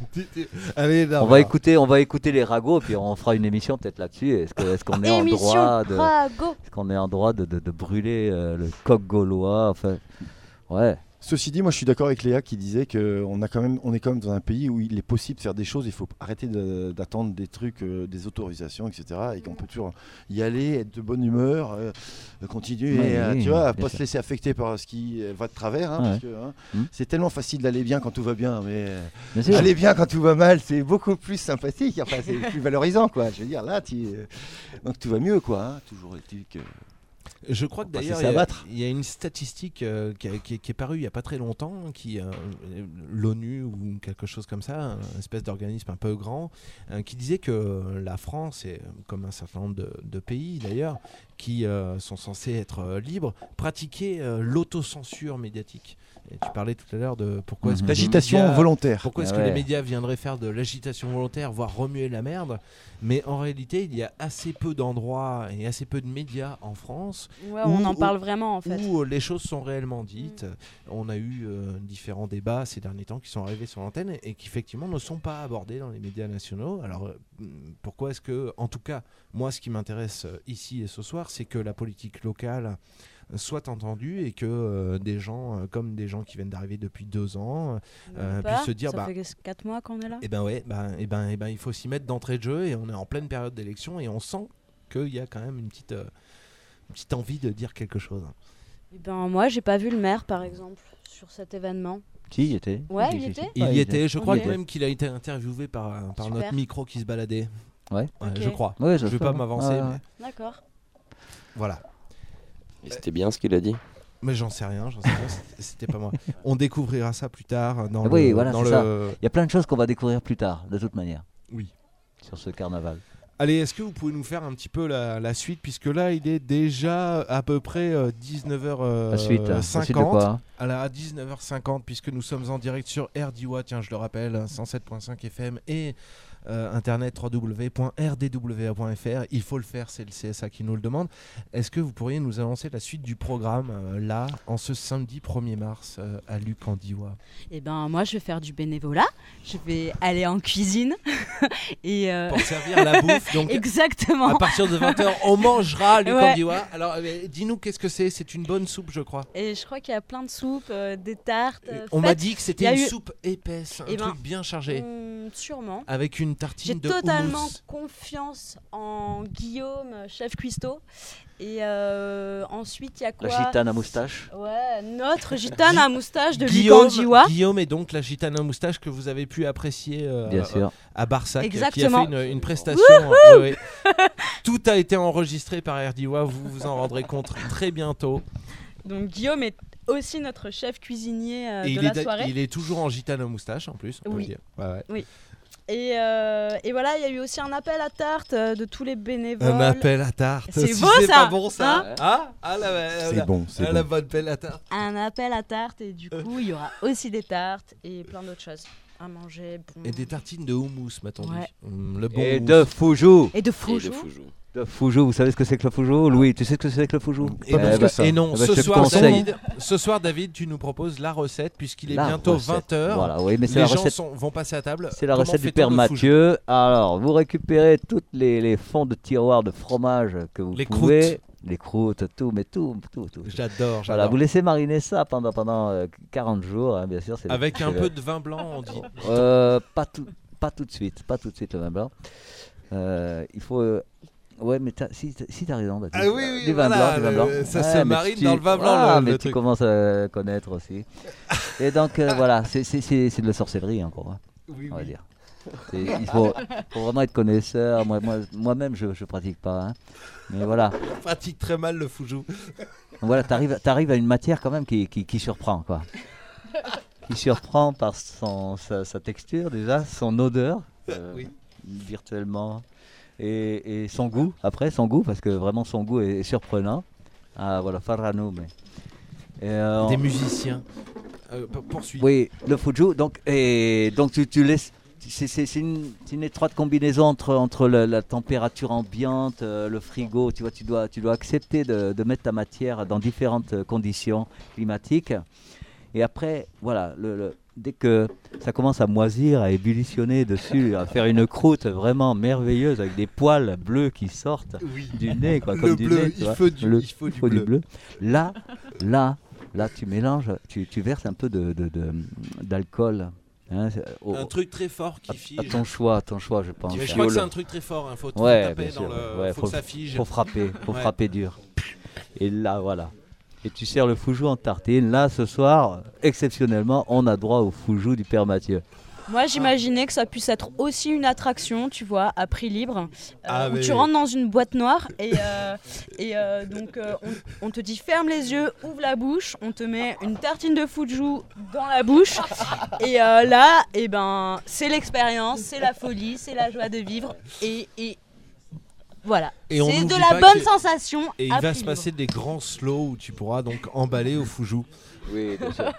Allez, on va écouter, on va écouter les ragots, puis on fera une émission peut-être là-dessus. Est-ce que- est-ce qu'on est, en Émission droit de, Rago. est-ce qu'on est en droit de, de- de brûler euh, le coq gaulois, enfin, ouais. Ceci dit, moi je suis d'accord avec Léa qui disait qu'on a quand même, on est quand même dans un pays où il est possible de faire des choses, il faut arrêter de- d'attendre des trucs, euh, des autorisations, et cetera. Et qu'on peut toujours y aller, être de bonne humeur, euh, continuer, Ouais, et, euh, oui, tu vois, bien pas sûr. se laisser affecter par ce qui euh, va de travers. hein, Ouais. parce que, hein, Mm. c'est tellement facile d'aller bien quand tout va bien, mais euh, Bien sûr. aller bien quand tout va mal, c'est beaucoup plus sympathique, enfin, c'est plus valorisant, quoi. Je veux dire, là, tu, euh, donc tout va mieux, quoi. hein. Toujours est-il que. Je crois que Faut pas se d'ailleurs, laisser il y a- abattre. il y, a une statistique euh, qui, a- qui est- qui est parue il n'y a pas très longtemps, qui euh, l'ONU ou quelque chose comme ça, une espèce d'organisme un peu grand, euh, qui disait que la France, et comme un certain nombre de, de pays d'ailleurs, qui euh, sont censés être euh, libres, pratiquaient euh, l'autocensure médiatique. Et tu parlais tout à l'heure de pourquoi est-ce que les L'agitation médias- volontaire. Pourquoi est-ce Ah que les ouais. médias viendraient faire de l'agitation volontaire, voire remuer la merde? Mais en réalité, il y a assez peu d'endroits et assez peu de médias en France France. Ouais, où- on en où- parle vraiment en fait. Où les choses sont réellement dites. On a eu euh, différents débats ces derniers temps qui sont arrivés sur l'antenne et, et qui effectivement ne sont pas abordés dans les médias nationaux. Alors euh, pourquoi est-ce que, en tout cas, moi ce qui m'intéresse euh, ici et ce soir, c'est que la politique locale soit entendue et que euh, des gens euh, comme des gens qui viennent d'arriver depuis deux ans euh, Même pas, puissent se dire ça bah, fait quatre mois qu'on est là. eh ben ouais, bah, eh ben, eh ben, il faut s'y mettre d'entrée de jeu et on est en pleine période d'élection et on sent qu'il y a quand même une petite, euh, une petite envie de dire quelque chose. Eh ben, moi, j'ai pas vu le maire, par exemple, sur cet événement. Si, il y était. Ouais, Si, il si, était si. Il Ouais, y il était, était. je crois Ok. même qu'il a été interviewé par, par Super. notre micro qui se baladait. Ouais. Ouais, Ok. je crois. Ouais, je ça vais se pas peut. m'avancer, Ouais, ouais. mais D'accord. voilà. Et c'était bien ce qu'il a dit. Mais j'en sais rien, j'en sais rien, c'était- c'était pas moi. On découvrira ça plus tard dans Ah le. oui, voilà, dans c'est le... ça. Il y a plein de choses qu'on va découvrir plus tard, de toute manière. Oui. Sur ce carnaval. Allez, est-ce que vous pouvez nous faire un petit peu la, la suite, puisque là il est déjà à peu près euh, dix-neuf heures La suite, la cinquante. suite de quoi, hein À la- à dix-neuf heures cinquante, puisque nous sommes en direct sur R D W A, tiens je le rappelle, cent sept point cinq F M et euh, internet w w w point r d w a point f r. Il faut le faire, c'est le C S A qui nous le demande. Est-ce que vous pourriez nous annoncer la suite du programme euh, là, en ce samedi premier mars euh, à Luc-en-Diois? Eh ben, moi, je vais faire du bénévolat. Je vais aller en cuisine. et euh, Pour servir la bouffe, donc exactement. à partir de vingt heures, on mangera à Luc-en-Diois. Ouais. Alors euh, dis-nous qu'est-ce que c'est? C'est une bonne soupe, je crois. Et je crois qu'il y a plein de soupes, euh, des tartes. euh, On m'a faites. dit que Il y c'était a une eu- soupe épaisse, un Eh ben, truc bien chargé, hum, sûrement. avec une J'ai tartine de totalement houmous. confiance en Guillaume, chef cuistot. Et euh, ensuite, il y a quoi? La gitane à moustache. Ouais, notre gitane à moustache de Guillaume, Luc-en-Diois. Guillaume est donc la gitane à moustache que vous avez pu apprécier euh, Bien sûr. à Barsac, Exactement. qui a fait une, une prestation. euh, ouais, ouais. Tout a été enregistré par R D W A, vous vous en rendrez compte très bientôt. Donc Guillaume est aussi notre chef cuisinier euh, Et de il, la est, soirée. il est toujours en gitane à moustache en plus, on peut Oui. le dire. Ouais, ouais. Oui. Et, euh, et voilà, il y a eu aussi un appel à tarte euh, de tous les bénévoles. Un appel à tarte. C'est Si beau, c'est ça, pas bon ça. hein Ah, ah, la, C'est la- bon, c'est ah, la bon. bonne pelle à tarte. Un appel à tarte et du coup, il y aura aussi des tartes et plein d'autres choses à manger. Bon. Et des tartines de houmous, m'a-t-on dit. Ouais. Hum, le bon Et houmous. de foujou. Et de Et foujou. de foujou. De foujou, vous savez ce que c'est que le foujou? Louis, tu sais ce que c'est que le foujou? Et, Pas non, plus que ça. et non, Eh ben, je ce, te soir, conseille. David, ce soir, David, tu nous proposes la recette, puisqu'il est La bientôt recette. vingt heures. Voilà, oui, mais c'est Les la gens recette. sont- vont passer à table. C'est la Comment recette du fait-on Père le foujou? Mathieu. Alors, vous récupérez tous les, les fonds de tiroir de fromage que vous Les pouvez. croûtes. Les croûtes, tout, mais tout, tout, tout. tout. J'adore, Voilà, j'adore. vous laissez mariner ça pendant, pendant euh, quarante jours, hein, bien sûr. c'est le- Avec un c'est le- peu de vin blanc, on dit. Euh, pas, tout, pas tout de suite, pas tout de suite le vin blanc. Euh, il faut. euh, Ouais, mais t'as- si, si t'as raison, Baptiste. Ah oui, oui, du vin voilà, blanc, du vin le- blanc. ça Ouais, se mais marine tu- dans le vin blanc, Ah, le- mais le tu truc. commences à connaître aussi. Et donc euh, voilà, c'est c'est- c'est- c'est de la sorcellerie encore, hein, Oui, on va oui. dire. C'est- Il faut, faut vraiment être connaisseur. Moi, moi, moi-même, je, je pratique pas. hein. Mais voilà, On pratique très mal le foujou. voilà, t'arrives, t'arrives à une matière quand même qui, qui, qui surprend, quoi. Qui surprend par son, sa, sa texture déjà, son odeur, euh, Oui. virtuellement, et, et son goût. Après, son goût, parce que vraiment son goût est, est surprenant. Ah voilà, Farrano, mais. Et, euh, Des on- musiciens. Euh, pour- poursuis. Oui, le fuju. Donc, et, donc tu, tu laisses. C'est, c'est- c'est une, c'est une étroite combinaison entre, entre le- la température ambiante, euh, le frigo. Tu vois, tu dois, tu dois accepter de, de mettre ta matière dans différentes euh, conditions climatiques. Et après, voilà, le, le- dès que ça commence à moisir, à ébullitionner dessus, à faire une croûte vraiment merveilleuse avec des poils bleus qui sortent Oui. du nez, quoi, Le comme du bleu, nez, tu il vois. faut du- Le- il faut du bleu. Là, là, là, tu mélanges, tu, tu verses un peu de, de- de- d'alcool. hein, c'est- au- Un truc très fort qui à, fige. à ton choix, à ton choix, je pense. Mais je hein. crois que c'est un truc très fort. Il faut, faut Ouais, taper bien dans sûr. le. Ouais, faut, que ça fige. Faut frapper, faut Ouais. frapper dur. Et là, voilà. Et tu sers le foujou en tartine. Là, ce soir, exceptionnellement, on a droit au foujou du Père Mathieu. Moi, j'imaginais que ça puisse être aussi une attraction, tu vois, à prix libre, euh, Ah, où mais- tu rentres dans une boîte noire et, euh, et euh, donc euh, on, on te dit ferme les yeux, ouvre la bouche, on te met une tartine de foujou dans la bouche et euh, là, et ben, c'est l'expérience, c'est la folie, c'est la joie de vivre et, et voilà. Et on C'est de n'oublie la pas bonne que- sensation. Et il à va prix se libre. passer des grands slows où tu pourras donc emballer au foujou. Oui, bien sûr.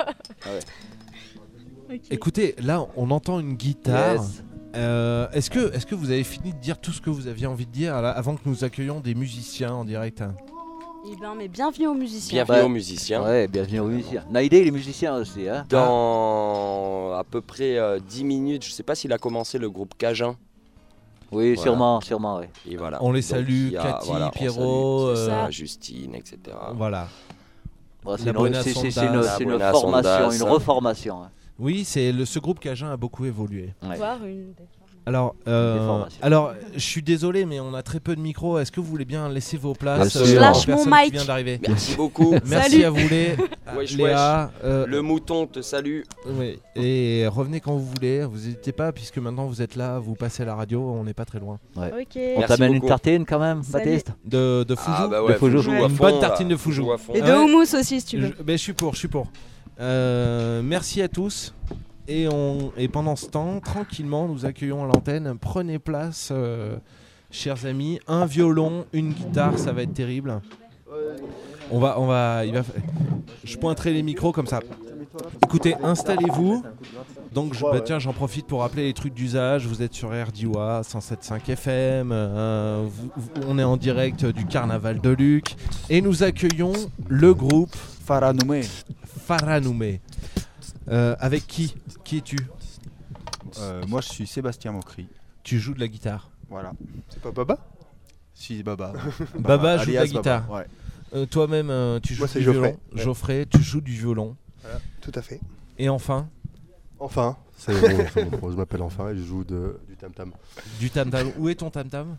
Ok. Écoutez, là, on entend une guitare. Yes. Euh, est-ce que, est-ce que vous avez fini de dire tout ce que vous aviez envie de dire là, avant que nous accueillions des musiciens en direct? Eh ben, mais bienvenue aux musiciens. Bienvenue Ouais. aux musiciens. Ouais, bienvenue aux musiciens. Naïdé, il est musicien aussi. Hein. Dans à peu près euh, dix minutes, je sais pas s'il a commencé le groupe Cajun. Oui, Voilà. sûrement, sûrement, oui. Et voilà. On les Donc, salue, il y a- Cathy, voilà, on Pierrot, salue, c'est ça, euh, Justine, et cetera. Voilà. Bon, c'est La une, Buena c'est- c'est- c'est Sondas. une- La c'est une Buena formation, Sondas. une reformation. hein. Oui, c'est le, ce groupe Cajun a beaucoup évolué. Ouais. Voir une... Alors, euh, Déformation. alors, je suis désolé, mais on a très peu de micros. Est-ce que vous voulez bien laisser vos places Bien sûr. euh, Je aux lâche mon personnes mic. qui viennent d'arriver. Merci beaucoup. Merci Salut. à vous les Wesh, Léa. euh, Le mouton te salue. oui, et revenez quand vous voulez. Vous n'hésitez pas, puisque maintenant vous êtes là, vous passez à la radio, on n'est pas très loin. Ok. On Merci t'amène une beaucoup. tartine quand même, Salut. Baptiste De, de Foujou. Ah bah ouais, De Foujou. Foujou à Une fond, bonne là. tartine de Foujou. à fond. Et de Ouais. houmous aussi, si tu veux. Je, ben, je suis pour, je suis pour. Euh, merci à tous. Et, on, et pendant ce temps, tranquillement, nous accueillons à l'antenne. Prenez place, euh, chers amis. Un violon, une guitare, ça va être terrible. On va, on va, il va. Je pointerai les micros comme ça. Écoutez, installez-vous. Donc, je, bah, tiens, j'en profite pour rappeler les trucs d'usage. Vous êtes sur R D I W A cent sept virgule cinq F M. euh, vous- vous- on est en direct du Carnaval de Luc. Et nous accueillons le groupe Faranoumé. Faranoumé. Euh, avec qui Qui es-tu Euh, moi, je suis Sébastien Mocry. Tu joues de la guitare. Voilà. C'est pas Baba Si, Baba. Baba joue de la alias Baba, guitare. ouais. Euh, toi-même, euh, tu joues Moi, du c'est Geoffrey. violon. Ouais. Geoffrey, tu joues du violon. Voilà, tout à fait. Et enfin, Enfin, c'est bon, c'est bon, je m'appelle Enfin et je joue de, du tam-tam. du tam-tam. Où est ton tam-tam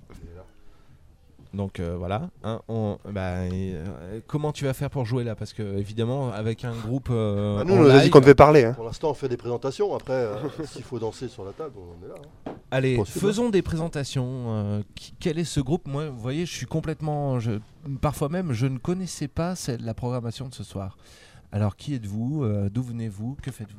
Donc euh, voilà. hein, on- bah, et, euh, comment tu vas faire pour jouer là Parce que évidemment, avec un groupe. euh, Ah, nous, en on nous a dit live- qu'on devait parler. Hein. Pour l'instant, on fait des présentations. Après, euh, s'il faut danser sur la table, on est là. hein. Allez, Possible. faisons des présentations. Euh, qui- quel est ce groupe Moi, vous voyez, je suis complètement. Je, parfois même, je ne connaissais pas celle- la programmation de ce soir. Alors, qui êtes-vous Euh, D'où venez-vous Que faites-vous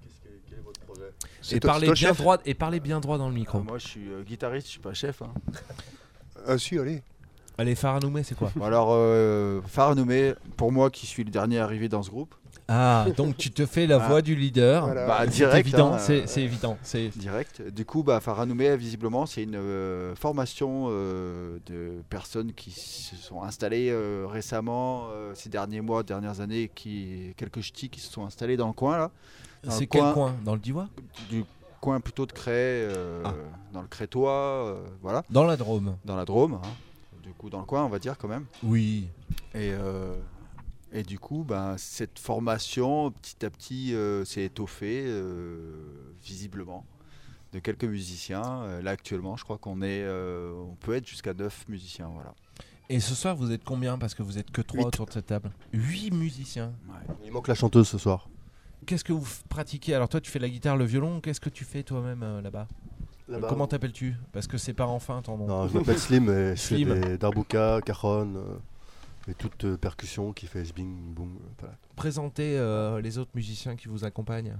C'est et toi- parlez c'est toi le bien chef droit et parlez bien droit dans le micro. Ah, moi, je suis euh, guitariste, je suis pas chef. Hein. Ah si, allez. Allez, Faranoumé, c'est quoi Bon, alors, euh, Faranoumé, pour moi qui suis le dernier arrivé dans ce groupe, Ah, donc tu te fais la Ah. voix du leader. Voilà. bah, C'est direct. évident, hein, c'est euh, c'est évident. C'est direct. Du coup, bah, Faranoumé, visiblement, c'est une euh, formation euh, de personnes qui se sont installées euh, récemment, euh, ces derniers mois, dernières années, qui quelques ch'tis qui se sont installés dans le coin là. Dans c'est le quel coin- coin Dans le Diois Du coin plutôt de Cré, euh, Ah. dans le Crétois, euh, voilà, Dans la Drôme. dans la Drôme. hein. Du coup, dans le coin, on va dire quand même. Oui. Et, euh, et du coup, ben, cette formation, petit à petit, euh, s'est étoffée, euh, visiblement, de quelques musiciens. Euh, là, actuellement, je crois qu'on est, euh, on peut être jusqu'à neuf musiciens. Voilà. Et ce soir, vous êtes combien Parce que vous êtes que trois Huit. autour de cette table. Huit musiciens. Ouais. Il manque la chanteuse ce soir. Qu'est-ce que vous f- pratiquez Alors toi, tu fais la guitare, le violon. Qu'est-ce que tu fais toi-même euh, là-bas Là-bas. Comment t'appelles-tu Parce que c'est pas enfin ton nom. Non, je m'appelle Slim et je fais Slim. des darbuka, cajon euh, et toute euh, percussion qui fait bing boum. euh, voilà. Présentez euh, les autres musiciens qui vous accompagnent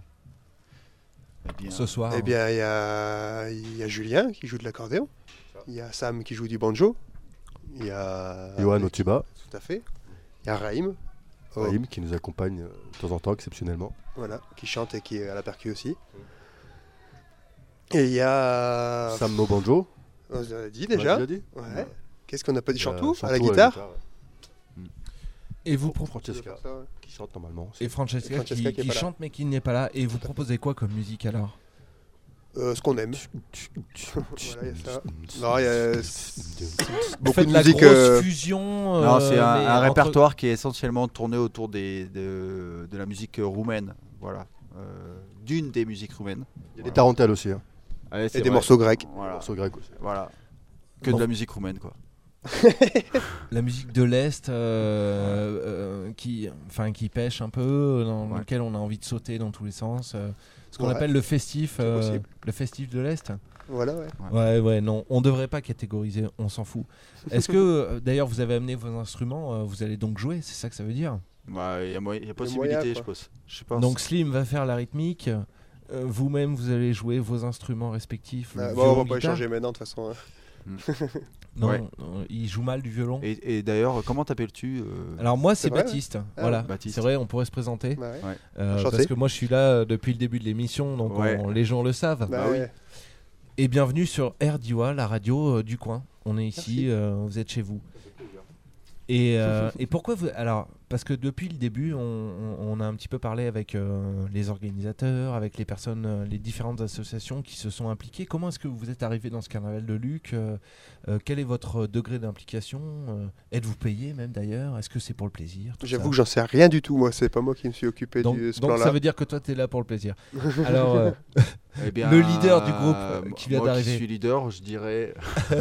Eh bien, ce soir. Eh bien, il y a, il y a Julien qui joue de l'accordéon. Il y a Sam qui joue du banjo. Il y a... Johan au tuba, Tout à fait. Il y a Raïm. au- Raïm qui nous accompagne euh, de temps en temps exceptionnellement. Voilà, qui chante et qui est à la percu aussi. Et il y a... Sam au banjo. On vous a dit On l'a déjà. déjà dit Ouais. Qu'est-ce qu'on n'a pas dit Il y a Chantou à Chantou la guitare. ouais. Et vous pro- Francesca qui chante normalement. aussi. et Francesca, Et Francesca qui, qui est qui pas là. chante mais qui n'est pas là. Et vous proposez quoi comme musique alors Euh, ce qu'on aime. Voilà, il y a ça. Non, il y a Vous beaucoup faites de de la musique. grosse euh, fusion. non, euh, c'est un, mais un entre- répertoire qui est essentiellement tourné autour des, de, de la musique roumaine. Voilà. Euh, d'une des musiques roumaines. Il y a des tarentelles aussi. Hein. Ouais, c'est Et des vrai. morceaux grecs. Voilà. Morceaux grecs aussi. Voilà. Que Bon. de la musique roumaine, quoi. La musique de l'Est euh, euh, qui, enfin, qui pêche un peu, dans Ouais. lequel on a envie de sauter dans tous les sens. euh, ce qu'on Ouais. appelle le festif, C'est euh, possible. le festif de l'Est. Voilà, ouais. Ouais, ouais, non, on devrait pas catégoriser, on s'en fout. Est-ce que, euh, d'ailleurs, vous avez amené vos instruments, euh, vous allez donc jouer, c'est ça que ça veut dire Bah, Il y a, moyen- il y a moyen, possibilité, je quoi. pense. Je pense. Donc Slim va faire la rythmique, euh, vous-même vous allez jouer vos instruments respectifs. le Ah, bon, on violon, va pas guitare. échanger maintenant de toute façon. hein. Non, Ouais. non, il joue mal du violon. Et, et d'ailleurs, comment t'appelles-tu euh, Alors moi C'est c'est vrai, Baptiste, Ah, voilà. Baptiste. C'est vrai, on pourrait se présenter. Bah ouais. Ouais. Euh, Enchanté. parce que moi je suis là euh, depuis le début de l'émission, donc Ouais. on- les gens le savent. Bah oui. ouais. Et bienvenue sur R D I W A, la radio euh, du coin. On est ici, Merci. euh, vous êtes chez vous. Et, euh, et pourquoi vous... Alors, parce que depuis le début, on, on- on a un petit peu parlé avec euh, les organisateurs, avec les personnes, euh, les différentes associations qui se sont impliquées. Comment est-ce que vous êtes arrivé dans ce carnaval de Luc Euh, euh, Quel est votre degré d'implication Euh, Êtes-vous payé même d'ailleurs Est-ce que c'est pour le plaisir tout J'avoue ça que j'en sais rien du tout, moi. C'est pas moi qui me suis occupé donc, de ce donc plan-là. ça veut dire que toi, tu es là pour le plaisir. Alors, euh, Eh bien, le leader du groupe euh, moi- qui vient moi d'arriver. Qui suis leader, je dirais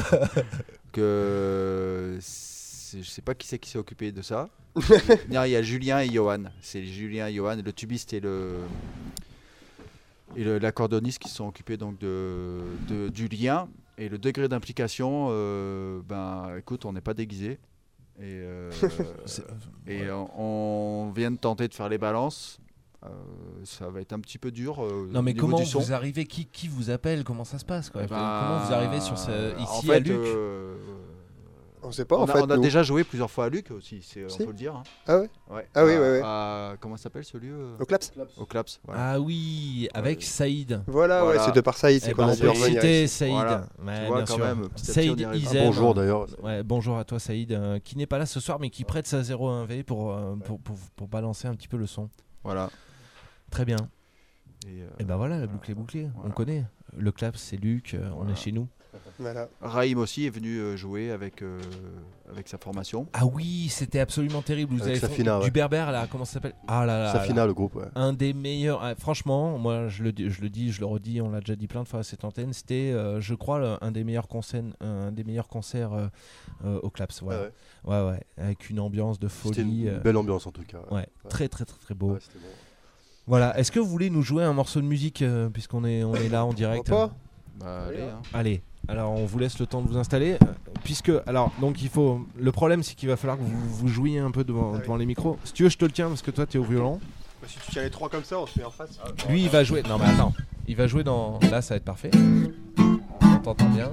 que c'est- je sais pas qui c'est qui s'est occupé de ça. Non, il y a Julien et Johan. C'est Julien et Johan, le tubiste et le et le- l'accordoniste qui se sont occupés donc de, de- du lien et le degré d'implication. euh, ben, écoute, on n'est pas déguisé. Et, euh, C'est- et on, on vient de tenter de faire les balances. Euh, ça va être un petit peu dur. euh, Non, au mais niveau comment du son. vous arrivez qui, qui vous appelle Comment ça se passe quoi Eh ben, Comment vous arrivez sur ce, ici en fait, à Luc euh, On sait pas, on en a, fait, on a nous. déjà joué plusieurs fois à Luc aussi, c'est- on Si. peut le dire. hein. Ah ouais Ouais. Ah oui, À- ouais, ouais. à- comment ça s'appelle ce lieu euh Au Claps. Au Claps, voilà. Ah oui, avec Saïd. Voilà, ouais, c'est de par Saïd, c'est Eh qu'on ben, a on dû peut revenir citer ici. Saïd. Voilà. Ouais, Tu vois, bien quand sûr. même, petit à petit, Saïd on y arrive. Izem. Ah, bonjour, d'ailleurs. Ouais, bonjour à toi Saïd, euh, qui n'est pas là ce soir mais qui prête sa zéro un V pour, euh, pour, pour, pour balancer un petit peu le son. Voilà. Très bien. Et, euh, Et ben voilà, la boucle est bouclée. On connaît. Le Claps, c'est Luc, euh, on est chez nous. Voilà. Raïm aussi est venu euh, jouer avec, euh, avec sa formation. Ah oui, c'était absolument terrible. Vous Avec avez fait Safina, du ouais. Berbère là, comment ça s'appelle Ah là là. Safina, là. le groupe, ouais. Un des meilleurs. ah, franchement, moi je le, dis- je le dis, je le redis, on l'a déjà dit plein de fois à cette antenne. C'était, euh, je crois, le- un des meilleurs concerts, un des meilleurs concerts euh, euh, au Claps. Voilà. Ah ouais. ouais, avec une ambiance de folie. C'était une euh, belle ambiance, en tout cas. Ouais, Ouais. très très très très beau. Ouais, c'était bon. Voilà. Est-ce que vous voulez nous jouer un morceau de musique euh, puisqu'on est on est là en direct Pourquoi Bah, allez, hein. Allez, alors on vous laisse le temps de vous installer. euh, Puisque, alors, donc il faut. Le problème, c'est qu'il va falloir que vous, vous jouiez un peu devant, Ah oui. devant les micros. Si tu veux, je te le tiens parce que toi, t'es au violon. Bah, si tu tiens les trois comme ça, on se met en face. Lui, il va jouer. Non, mais attends. Il va jouer dans. Là, ça va être parfait. On t'entend bien.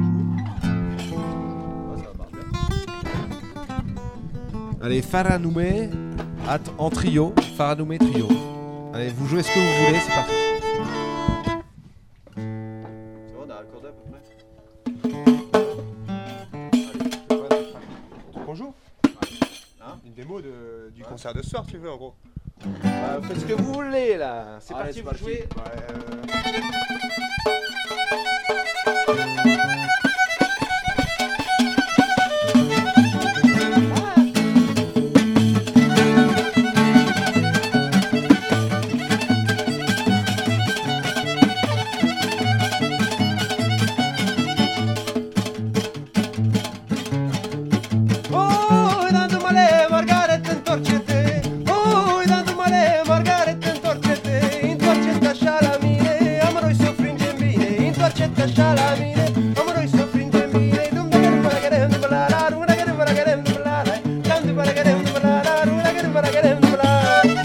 Allez, Faranoumé at- en trio. Faranoumé trio. Allez, vous jouez ce que vous voulez, c'est parti. C'est bon, on a accordé à peu près. On joue Hein Une démo de, du concert de ce soir, tu veux, en gros. Bah, faites ce que vous voulez là. C'est Allez, parti, c'est vous parti. jouez. Oh, dando male, Margaret, intorcete. Oh, dando male, Margaret, intorcete. Intorcete a scialamine, amaro i soffringembine. Intorcete a scialamine, amaro i soffringembine. Dum da garim baragarem du balara, rum da garim baragarem du balara. Dum du baragarem du balara, rum da garim baragarem du balara.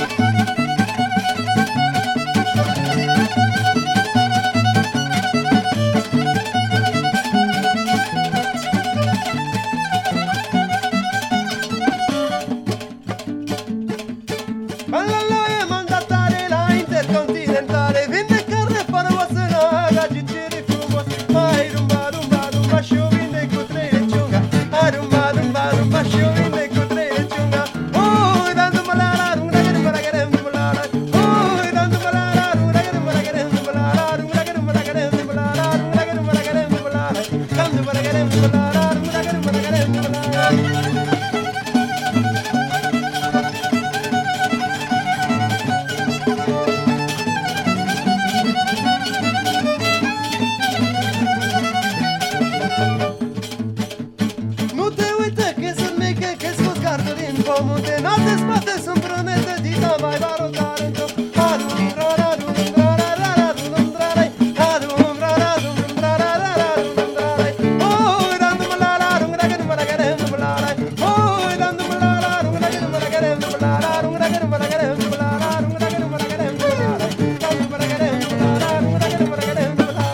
All'alloe mandatare la intercontinentale. Vinde carne paravasana, gagiciri fumo. Ai rumba rumba rumba, sciovinde cutre le ciunga. Ai rumba rumba rumba, sciovinde cutre le ciunga. Oh, dando malala, rumba garim baragarem du malala. Oh, dando malala, rumba garim baragarem du malala. Rumba garim baragarem du malala. Rumba garim baragarem du malala. Dando baragarem du malala. Rumba garim baragarem du malala. Nu te uite că sunt mică, că scos gardul din pământe. N-alte spate sunt brunete, dita mai va rotar într-o. Arum, raradum, rararadum, rarai. Arum, raradum, rararadum, rarai. Oh, dandu-mă la la, rum, ragărum, ragărem, la la. Oh, dandu-mă la la, rum, ragărum, ragărem, la la. Rum, ragărum, ragărem, la la. Rum, ragărum, ragărem, la la. Dandu-mă ragărem, la la. Rum, ragărum, ragărem, la la.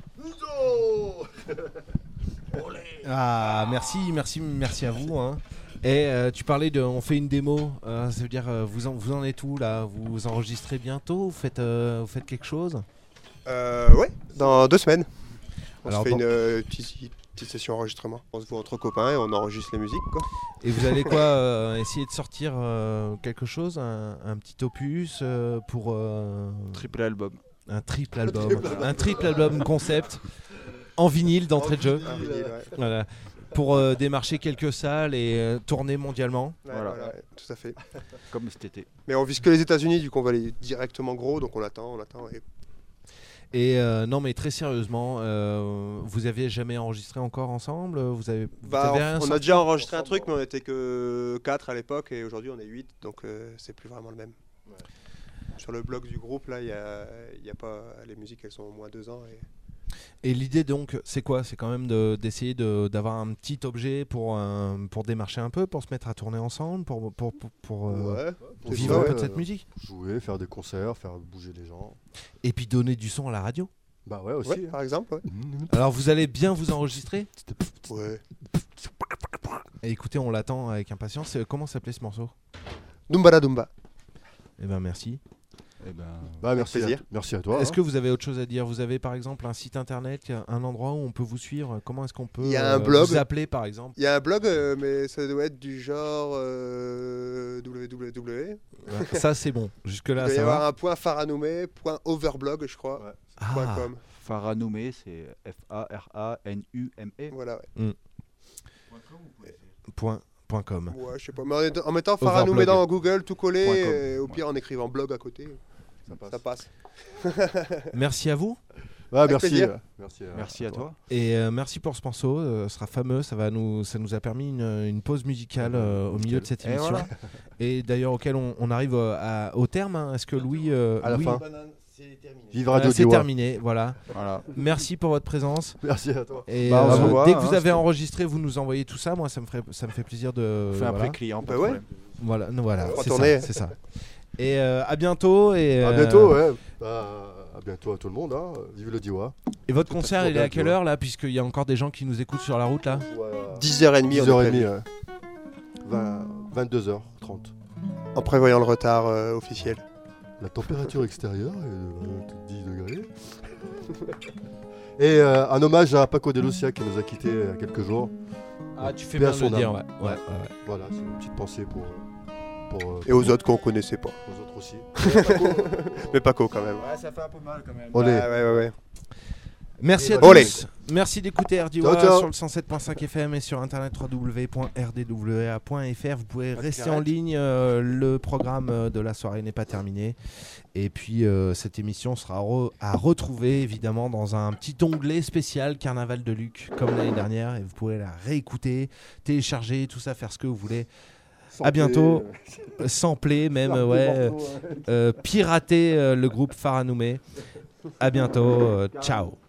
Ah, merci, merci, merci à vous. Hein. Et euh, tu parlais de, on fait une démo, euh, ça veut dire euh, vous en, vous en êtes où là? Vous enregistrez bientôt? Vous faites, euh, vous faites quelque chose? Euh, ouais, dans deux semaines. On Alors, se fait donc- une euh, petite, petite session enregistrement. On se voit entre copains et on enregistre les musiques, quoi. Et vous allez quoi euh, essayer de sortir euh, quelque chose, un, un petit opus euh, pour euh, Triple album. Un triple album, un triple album concept en vinyle d'entrée de jeu. En vinyle, ouais. Voilà. Pour euh, démarcher quelques salles et euh, tourner mondialement. Ouais, voilà, ouais, tout à fait. Comme cet été. Mais on vise que les États-Unis, du coup on va aller directement gros, donc on attend, on attend. Et... Et euh, non, mais très sérieusement, euh, vous aviez jamais enregistré encore ensemble? Vous avez, vous Bah, avez on, rien on a sorti déjà enregistré un truc, mais on était que quatre à l'époque, et aujourd'hui on est huit, donc euh, c'est plus vraiment le même. Sur le blog du groupe, là, il y a, y a pas les musiques, elles sont au moins deux ans. Et... Et l'idée donc, c'est quoi? C'est quand même de- d'essayer de, d'avoir un petit objet pour, euh, pour démarcher un peu, pour se mettre à tourner ensemble, pour, pour, pour, pour, euh, Ouais, pour c'est vivre ça, un peu ouais. de cette musique. Jouer, faire des concerts, faire bouger les gens. Et puis donner du son à la radio. Bah ouais, aussi. Ouais, hein. par exemple. Ouais. Alors vous allez bien vous enregistrer? Ouais. Et écoutez, on l'attend avec impatience. Euh, Comment s'appelait ce morceau? Dumbala Dumba. Eh ben merci. Eh ben, Bah merci, à, plaisir. merci à toi. Est-ce hein. que vous avez autre chose à dire? Vous avez par exemple un site internet, un endroit où on peut vous suivre? Comment est-ce qu'on peut Il y a un euh, blog. vous appeler par exemple? Il y a un blog, euh, mais ça doit être du genre euh, www. Ouais, ça c'est bon. Jusque là Il doit y ça avoir va. un point faranoumé, point overblog, je crois. Ouais. Ah. point com. Faranoumé, c'est F A R A N U M E. Voilà, ouais. Point, point com. Ouais, je sais pas. Mais en, étant- en mettant faranoumé Overblog. dans Google, tout collé, Point com. et au pire en écrivant blog à côté, Ça passe. ça passe. Merci à vous. Ouais, Avec merci. plaisir. euh, merci, euh, Merci à toi. Et euh, merci pour ce morceau, euh, ce sera fameux, ça, va nous, ça nous a permis une, une pause musicale euh, au milieu de cette Et émission. voilà. Et d'ailleurs auquel on, on arrive euh, à- au terme. hein. Est-ce que Louis... euh, À la Louis- fin. Vive Voilà, Radio c'est Diois. terminé, voilà. Voilà. Merci pour votre présence. Merci à toi. Et Bah, on euh, se revoit, dès que hein, vous avez c'était- enregistré, vous nous envoyez tout ça. Moi, ça me, ferait, ça me fait plaisir de... On fait un voilà. pré-client, pas Bah de ouais. problème. Voilà, non, voilà, On c'est tournait. ça, c'est ça. Et euh, à bientôt. Et, À euh, bientôt, ouais. Bah, à bientôt à tout le monde. Hein. Vive le Diois. Et votre concert, toujours il est à bien, quelle tu vois. heure là? Puisqu'il y a encore des gens qui nous écoutent sur la route là. dix heures trente, on dix est heures prévu. trente. Ouais. vingt-deux heures trente. En prévoyant le retard euh, officiel. La température extérieure est de dix degrés. Et euh, un hommage à Paco de Lucia qui nous a quittés il y a quelques jours. Ah, tu fais Paix à bien de le son dire, âme. ouais. Ouais, ouais, ouais. Voilà, c'est une petite pensée pour. pour euh, Et aux autres qu'on connaissait pas. Aux autres aussi. Mais Paco quand même. Ouais, ça fait un peu mal quand même. Olé. Ouais, ouais, ouais, ouais. Merci à Olé. tous. Merci d'écouter R D W Ciao, ciao. sur le cent sept point cinq F M et sur internet w w w point r d w a point f r. Vous pouvez Pas de rester en cigarette. ligne. euh, le programme euh, de la soirée n'est pas terminé. Et puis euh, cette émission sera re- à retrouver évidemment dans un petit onglet spécial Carnaval de Luc comme l'année dernière. Et vous pourrez la réécouter, télécharger, tout ça, faire ce que vous voulez. À bientôt. Euh, Sampler même, euh, ouais. euh, euh, pirater euh, le groupe Faranoumé. À bientôt. euh, ciao.